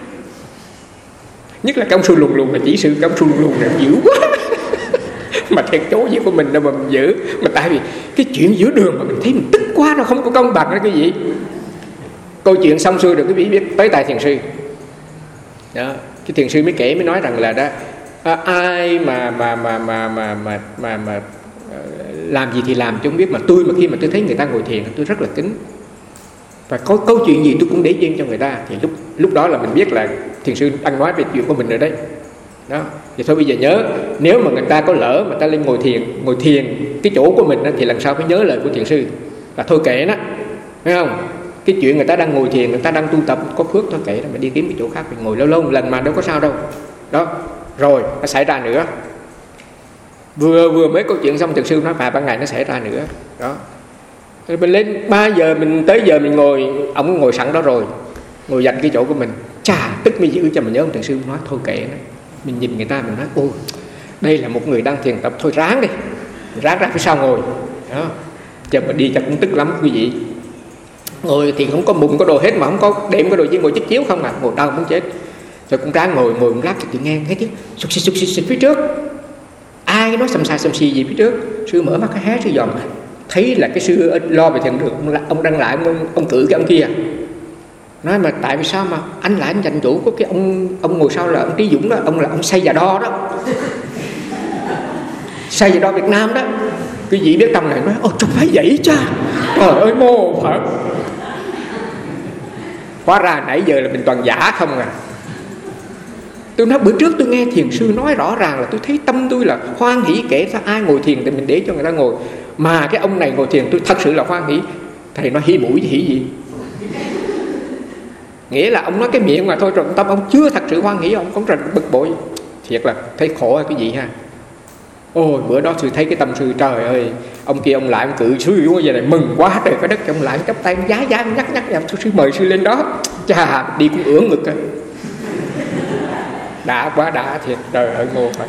nhất là cái ông sư lùn lùn là chỉ sư cái ông sư lùn lùn này dữ quá. Mà thiệt chỗ gì của mình đâu mà mình giữ, mà tại vì cái chuyện giữa đường mà mình thấy mình tức quá, nó không có công bằng đó cái gì. Câu chuyện xong xuôi rồi quý vị biết tới tài thiền sư đó, cái thiền sư mới kể mới nói rằng là đó, à, ai mà mà mà mà mà mà mà, mà làm gì thì làm chứ không biết, mà tôi mà khi mà tôi thấy người ta ngồi thiền tôi rất là kính, và có câu chuyện gì tôi cũng để duyên cho người ta. Thì lúc lúc đó là mình biết là thiền sư đang nói về chuyện của mình rồi đấy đó. Thì thôi bây giờ nhớ, nếu mà người ta có lỡ mà ta lên ngồi thiền ngồi thiền cái chỗ của mình đó, thì lần sau phải nhớ lời của thiền sư là thôi kệ đó, thấy không? Cái chuyện người ta đang ngồi thiền, người ta đang tu tập có phước, thôi kệ đó, mà đi kiếm cái chỗ khác mình ngồi lâu lâu một lần mà đâu có sao đâu đó. Rồi nó xảy ra nữa, vừa vừa mới câu chuyện xong thiền sư nói vài ba ngày nó xảy ra nữa đó. Rồi mình lên ba giờ mình tới giờ mình ngồi, ông ngồi sẵn đó rồi, ngồi dành cái chỗ của mình, chà tức mới giữ cho mình nhớ. Ông thiền sư nói thôi kệ đó. Mình nhìn người ta mình nói ôi đây là một người đang thiền tập, thôi ráng đi, ráng ra phía sau ngồi đó. Chờ mà đi chắc cũng tức lắm quý vị. Ngồi thì không có mụn có đồ hết, mà không có đệm có đồ gì, ngồi chiếc chiếu không à, ngồi đau muốn chết. Rồi cũng ráng ngồi, ngồi một lát thì tự nghe thấy chứ sụp xịt sụp xịt xịt phía trước, ai nói xăm xa xăm xì gì phía trước. Sư mở mắt cái hé sư dòm, thấy là cái sư lo về thiền đường, ông, ông đang lại ông, ông cử cái ông kia, nói mà tại vì sao mà anh lại anh giành chủ của cái ông ông ngồi sau là ông Trí Dũng đó, ông là ông Say Già Đo đó, Say Già Đo Việt Nam đó. Cái gì biết tâm này nói ôi trời phải vậy cha, trời ơi mô Phật. Hóa ra nãy giờ là mình toàn giả không à. Tôi nói bữa trước tôi nghe thiền sư nói rõ ràng là tôi thấy tâm tôi là hoan hỷ, kể ra ai ngồi thiền thì mình để cho người ta ngồi, mà cái ông này ngồi thiền tôi thật sự là hoan hỷ. Thầy nói hỉ mũi hỉ gì, nghĩa là ông nói cái miệng mà thôi, rồi tâm ông chưa thật sự hoan hỷ, ông cũng rất bực bội. Thiệt là thấy khổ cái gì ha. Ôi bữa đó sư thấy cái tâm sư, trời ơi, ông kia ông lại ông cự sư vô giờ này mừng quá trời cái đất, ông lại chắp tay giá giá nhắc nhắc nhà sư mời sư lên đó. chà, đi cũng ưỡn ngực á. Đã quá đã thiệt, trời ơi Ngô Phật.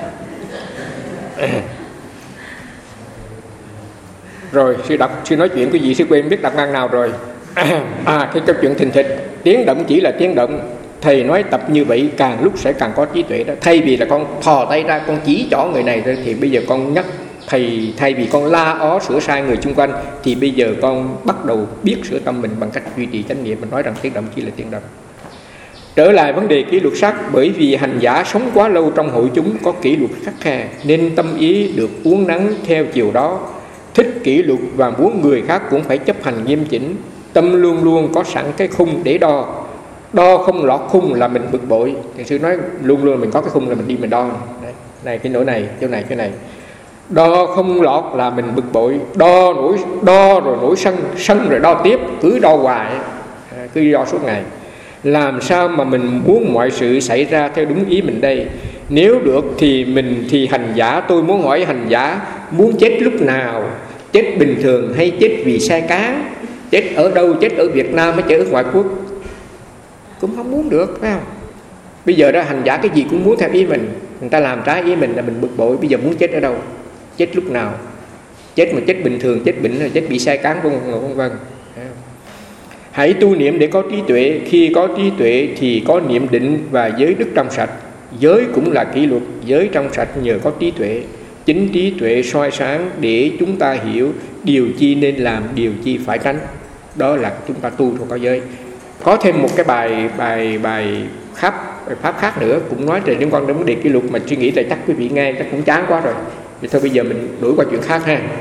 Rồi sư đọc, sư nói chuyện cái gì sư quên biết đặt ngang nào rồi. À, cái câu chuyện thình thịch, tiếng động chỉ là tiếng động. Thầy nói tập như vậy càng lúc sẽ càng có trí tuệ đó. Thay vì là con thò tay ra con chỉ trỏ người này thôi, thì bây giờ con nhắc thầy, thay vì con la ó sửa sai người xung quanh, thì bây giờ con bắt đầu biết sửa tâm mình bằng cách duy trì chánh niệm. Mình nói rằng tiếng động chỉ là tiếng động. Trở lại vấn đề kỷ luật sắc, bởi vì hành giả sống quá lâu trong hội chúng có kỷ luật khắt khe, nên tâm ý được uốn nắn theo chiều đó. Thích kỷ luật và muốn người khác cũng phải chấp hành nghiêm chỉnh. Tâm luôn luôn có sẵn cái khung để đo. Đo không lọt khung là mình bực bội. Thiền sư nói luôn luôn mình có cái khung là mình đi mình đo. Đấy, này cái nỗi này, chỗ này, cái này. Đo không lọt là mình bực bội. Đo nổi, đo rồi nổi sân, sân rồi đo tiếp, cứ đo hoài, cứ đo suốt ngày. Làm sao mà mình muốn mọi sự xảy ra theo đúng ý mình đây? Nếu được thì mình thì hành giả, tôi muốn hỏi hành giả muốn chết lúc nào? Chết bình thường hay chết vì sai cá? Chết ở đâu? Chết ở Việt Nam hay chết ở ngoại quốc? Cũng không muốn được, phải không? Bây giờ đó hành giả cái gì cũng muốn theo ý mình. Người ta làm trái ý mình là mình bực bội. Bây giờ muốn chết ở đâu? Chết lúc nào? Chết mà chết bình thường, chết bệnh, chết bị sai cán, vân vân. Hãy tu niệm để có trí tuệ. Khi có trí tuệ thì có niệm định và giới đức trong sạch. Giới cũng là kỷ luật. Giới trong sạch nhờ có trí tuệ. Chính trí tuệ soi sáng để chúng ta hiểu điều chi nên làm, điều chi phải tránh. Đó là chúng ta tu thuộc có giới. Có thêm một cái bài bài bài khác, bài pháp khác nữa cũng nói về liên quan đến vấn đề kỷ luật, mà suy nghĩ là chắc quý vị nghe chắc cũng chán quá rồi. Vậy thôi bây giờ mình đổi qua chuyện khác ha.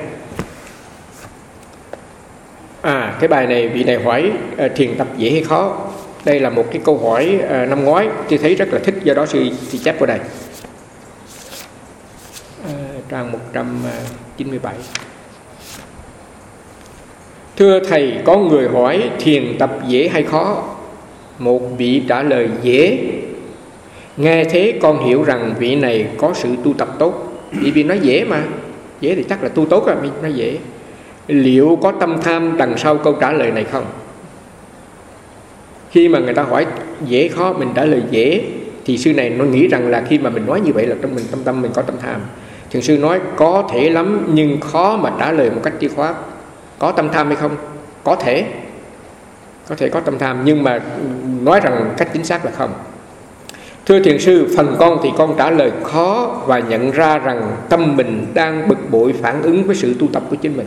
À, cái bài này vị này hỏi uh, thiền tập dễ hay khó? Đây là một cái câu hỏi uh, năm ngoái tôi thấy rất là thích, do đó sư thì chép vào đây. Uh, trang một trăm chín mươi bảy. Thưa thầy, có người hỏi thiền tập dễ hay khó? Một vị trả lời dễ. Nghe thế con hiểu rằng vị này có sự tu tập tốt. Vì vì nói dễ mà, dễ thì chắc là tu tốt, mình nói dễ. Liệu có tâm tham đằng sau câu trả lời này không? Khi mà người ta hỏi dễ khó, mình trả lời dễ, thì sư này nó nghĩ rằng là khi mà mình nói như vậy là trong mình tâm tâm mình có tâm tham. Thiền sư nói có thể lắm, nhưng khó mà trả lời một cách dứt khoát. Có tâm tham hay không? Có thể Có thể có tâm tham, nhưng mà nói rằng cách chính xác là không. Thưa thiền sư, phần con thì con trả lời khó và nhận ra rằng tâm mình đang bực bội phản ứng với sự tu tập của chính mình.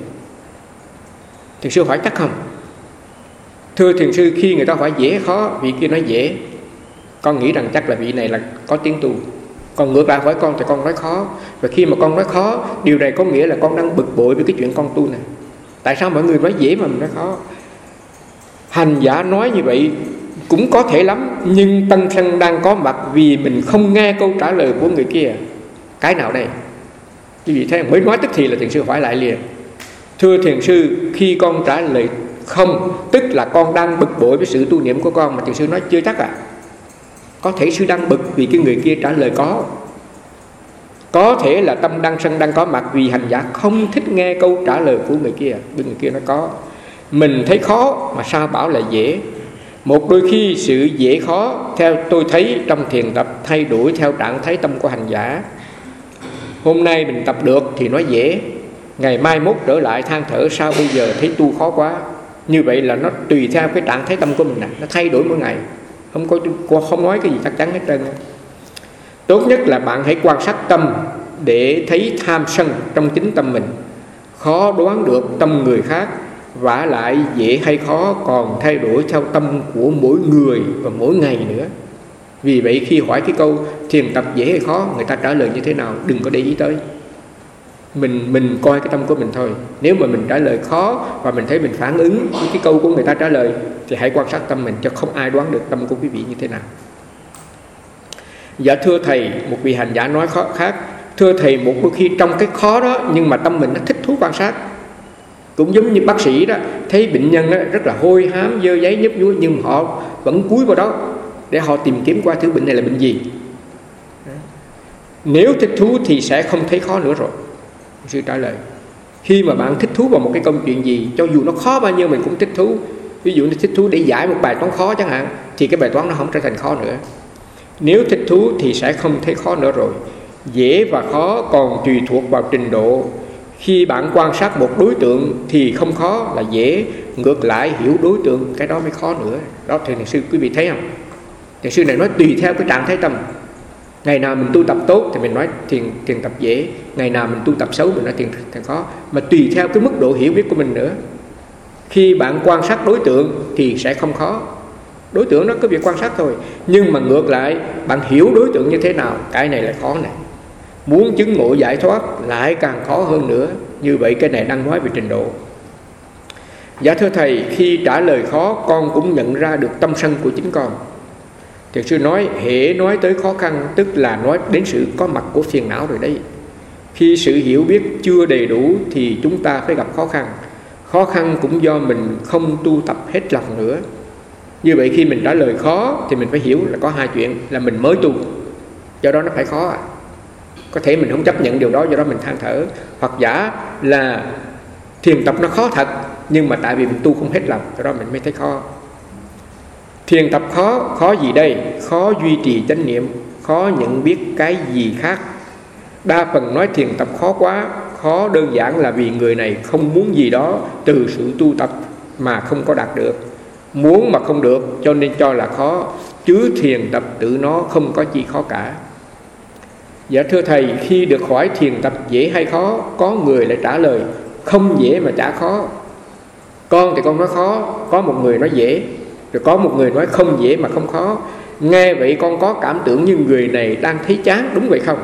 Thiền sư hỏi chắc không? Thưa thiền sư, khi người ta hỏi dễ khó, vị kia nói dễ, con nghĩ rằng chắc là vị này là có tiếng tu. Còn ngược lại hỏi con thì con nói khó. Và khi mà con nói khó, điều này có nghĩa là con đang bực bội với cái chuyện con tu này. Tại sao mọi người nói dễ mà mình nói khó? Hành giả nói như vậy cũng có thể lắm, nhưng tâm sân đang có mặt vì mình không nghe câu trả lời của người kia. Cái nào đây? Quý vị thấy mới nói tức thì là thiền sư hỏi lại liền. Thưa thiền sư, khi con trả lời không, tức là con đang bực bội với sự tu niệm của con. Mà thiền sư nói chưa chắc à. Có thể sư đang bực vì cái người kia trả lời có. Có thể là tâm đang sân đang có mặt vì hành giả không thích nghe câu trả lời của người kia. Bên người kia nói có. Mình thấy khó mà sao bảo là dễ? Một đôi khi sự dễ khó theo tôi thấy trong thiền tập thay đổi theo trạng thái tâm của hành giả. Hôm nay mình tập được thì nói dễ, ngày mai mốt trở lại than thở sao bây giờ thấy tu khó quá. Như vậy là nó tùy theo cái trạng thái tâm của mình, nó thay đổi mỗi ngày. Không có không nói cái gì chắc chắn hết trơn. Tốt nhất là bạn hãy quan sát tâm để thấy tham sân trong chính tâm mình. Khó đoán được tâm người khác, vả lại dễ hay khó còn thay đổi theo tâm của mỗi người và mỗi ngày nữa. Vì vậy khi hỏi cái câu thiền tập dễ hay khó, người ta trả lời như thế nào đừng có để ý tới. Mình mình coi cái tâm của mình thôi. Nếu mà mình trả lời khó và mình thấy mình phản ứng với cái câu của người ta trả lời, thì hãy quan sát tâm mình, cho không ai đoán được tâm của quý vị như thế nào. Dạ thưa thầy, một vị hành giả nói khó khác. Thưa thầy, một đôi khi trong cái khó đó nhưng mà tâm mình nó thích thú quan sát. Cũng giống như bác sĩ đó, thấy bệnh nhân đó rất là hôi hám, dơ giấy nhấp nhúa, nhưng họ vẫn cúi vào đó để họ tìm kiếm qua thứ bệnh này là bệnh gì. Nếu thích thú thì sẽ không thấy khó nữa rồi. Sư trả lời, khi mà bạn thích thú vào một cái công chuyện gì, cho dù nó khó bao nhiêu mình cũng thích thú, Ví dụ như thích thú để giải một bài toán khó chẳng hạn, thì cái bài toán nó không trở thành khó nữa. Nếu thích thú thì sẽ không thấy khó nữa rồi. Dễ và khó còn tùy thuộc vào trình độ. Khi bạn quan sát một đối tượng thì không khó là dễ, ngược lại hiểu đối tượng cái đó mới khó nữa. Đó thì thiền sư quý vị thấy không? Thiền sư này nói tùy theo cái trạng thái tâm. Ngày nào mình tu tập tốt thì mình nói thiền thiền tập dễ, ngày nào mình tu tập xấu mình nói thiền thiền khó, mà tùy theo cái mức độ hiểu biết của mình nữa. Khi bạn quan sát đối tượng thì sẽ không khó, đối tượng nó có việc quan sát thôi. Nhưng mà ngược lại bạn hiểu đối tượng như thế nào, cái này là khó này. Muốn chứng ngộ giải thoát lại càng khó hơn nữa. Như vậy cái này đang nói về trình độ. Dạ thưa thầy, khi trả lời khó con cũng nhận ra được tâm sân của chính con. Thiền sư nói hễ nói tới khó khăn tức là nói đến sự có mặt của phiền não rồi đấy. Khi sự hiểu biết chưa đầy đủ thì chúng ta phải gặp khó khăn. Khó khăn cũng do mình không tu tập hết lòng nữa. Như vậy khi mình trả lời khó thì mình phải hiểu là có hai chuyện, là mình mới tu, do đó nó phải khó à. Có thể mình không chấp nhận điều đó, do đó mình than thở. Hoặc giả là thiền tập nó khó thật, nhưng mà tại vì mình tu không hết lòng, do đó mình mới thấy khó. Thiền tập khó, khó gì đây? Khó duy trì chánh niệm, khó nhận biết cái gì khác. Đa phần nói thiền tập khó quá, khó đơn giản là vì người này không muốn gì đó từ sự tu tập mà không có đạt được. Muốn mà không được cho nên cho là khó, chứ thiền tập tự nó không có chi khó cả. Dạ thưa thầy, khi được hỏi thiền tập dễ hay khó, có người lại trả lời không dễ mà chả khó. Con thì con nói khó, có một người nói dễ, rồi có một người nói không dễ mà không khó. Nghe vậy con có cảm tưởng như người này đang thấy chán, đúng vậy không?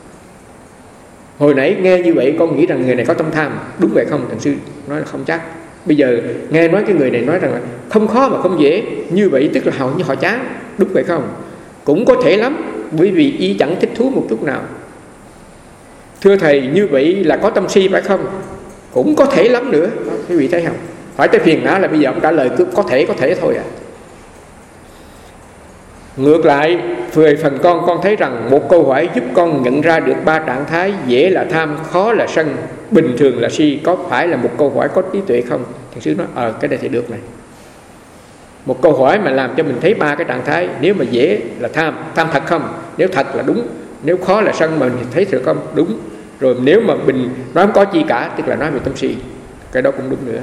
Hồi nãy nghe như vậy con nghĩ rằng người này có tâm tham, đúng vậy không? Thiền sư nói là không chắc. Bây giờ nghe nói cái người này nói rằng là không khó mà không dễ, như vậy tức là hầu như họ chán, đúng vậy không? Cũng có thể lắm, bởi vì y chẳng thích thú một chút nào. Thưa thầy, như vậy là có tâm si phải không? Cũng có thể lắm nữa. Quý vị thấy không? Hỏi tới phiền não là bây giờ ông trả lời cứ có thể có thể thôi à. Ngược lại, về phần con, con thấy rằng một câu hỏi giúp con nhận ra được ba trạng thái: dễ là tham, khó là sân, bình thường là si. Có phải là một câu hỏi có trí tuệ không? Thiền sư nói, ờ cái này thì được này. Một câu hỏi mà làm cho mình thấy ba cái trạng thái. Nếu mà dễ là tham, tham thật không? Nếu thật là đúng. Nếu khó là sân mà mình thấy được không? Đúng. Rồi nếu mà mình nói không có chi cả, tức là nói về tâm si, cái đó cũng đúng nữa.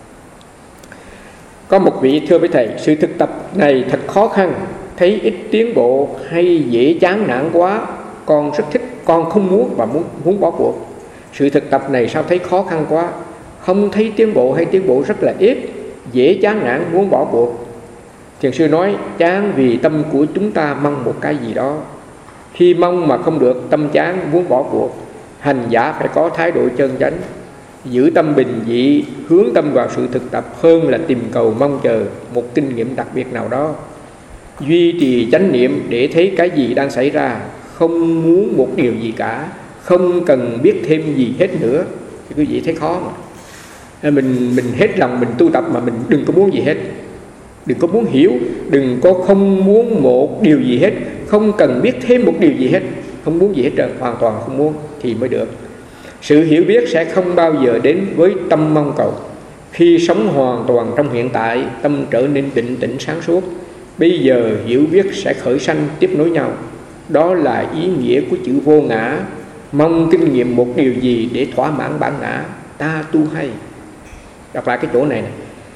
Có một vị thưa với thầy, sự thực tập này thật khó khăn, thấy ít tiến bộ hay dễ chán nản quá, con rất thích, con không muốn và muốn, muốn bỏ cuộc. Sự thực tập này sao thấy khó khăn quá, không thấy tiến bộ hay tiến bộ rất là ít, dễ chán nản muốn bỏ cuộc. Thiền sư nói chán vì tâm của chúng ta mong một cái gì đó. Khi mong mà không được, tâm chán muốn bỏ cuộc. Hành giả phải có thái độ chân chánh, giữ tâm bình dị, hướng tâm vào sự thực tập hơn là tìm cầu mong chờ một kinh nghiệm đặc biệt nào đó. Duy trì chánh niệm để thấy cái gì đang xảy ra, không muốn một điều gì cả, không cần biết thêm gì hết nữa. Thì quý vị thấy khó mà. Mình, mình hết lòng mình tu tập mà mình đừng có muốn gì hết. Đừng có muốn hiểu, đừng có không muốn một điều gì hết, không cần biết thêm một điều gì hết, không muốn gì hết trơn, hoàn toàn không muốn thì mới được. Sự hiểu biết sẽ không bao giờ đến với tâm mong cầu. Khi sống hoàn toàn trong hiện tại, tâm trở nên định tĩnh sáng suốt. Bây giờ hiểu biết sẽ khởi sanh tiếp nối nhau. Đó là ý nghĩa của chữ vô ngã. Mong kinh nghiệm một điều gì để thỏa mãn bản ngã, ta tu hay. Đọc lại cái chỗ này này.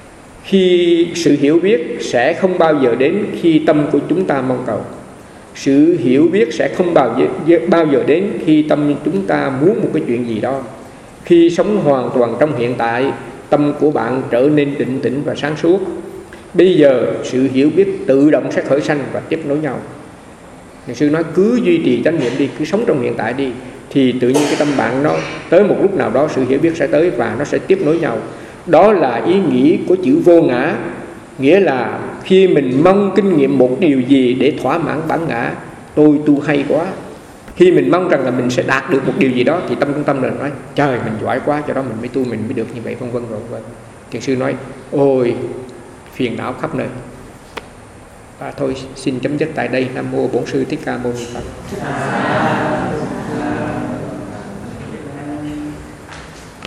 Khi sự hiểu biết sẽ không bao giờ đến khi tâm của chúng ta mong cầu. Sự hiểu biết sẽ không bao giờ, bao giờ đến khi tâm chúng ta muốn một cái chuyện gì đó. Khi sống hoàn toàn trong hiện tại, tâm của bạn trở nên định tĩnh và sáng suốt. Bây giờ sự hiểu biết tự động sẽ khởi sanh và tiếp nối nhau. Nhà sư nói cứ duy trì chánh niệm đi, cứ sống trong hiện tại đi, thì tự nhiên cái tâm bạn nó tới một lúc nào đó sự hiểu biết sẽ tới và nó sẽ tiếp nối nhau. Đó là ý nghĩa của chữ vô ngã. Nghĩa là khi mình mong kinh nghiệm một điều gì để thỏa mãn bản ngã, tôi tu hay quá. Khi mình mong rằng là mình sẽ đạt được một điều gì đó thì tâm trung tâm là nói trời mình giỏi quá, cho đó mình mới tu, mình mới được như vậy, vân vân vân vân. Thiền sư nói ôi phiền não khắp nơi. Và thôi xin chấm dứt tại đây. Nam mô Bổn Sư Thích Ca Mâu Ni Phật.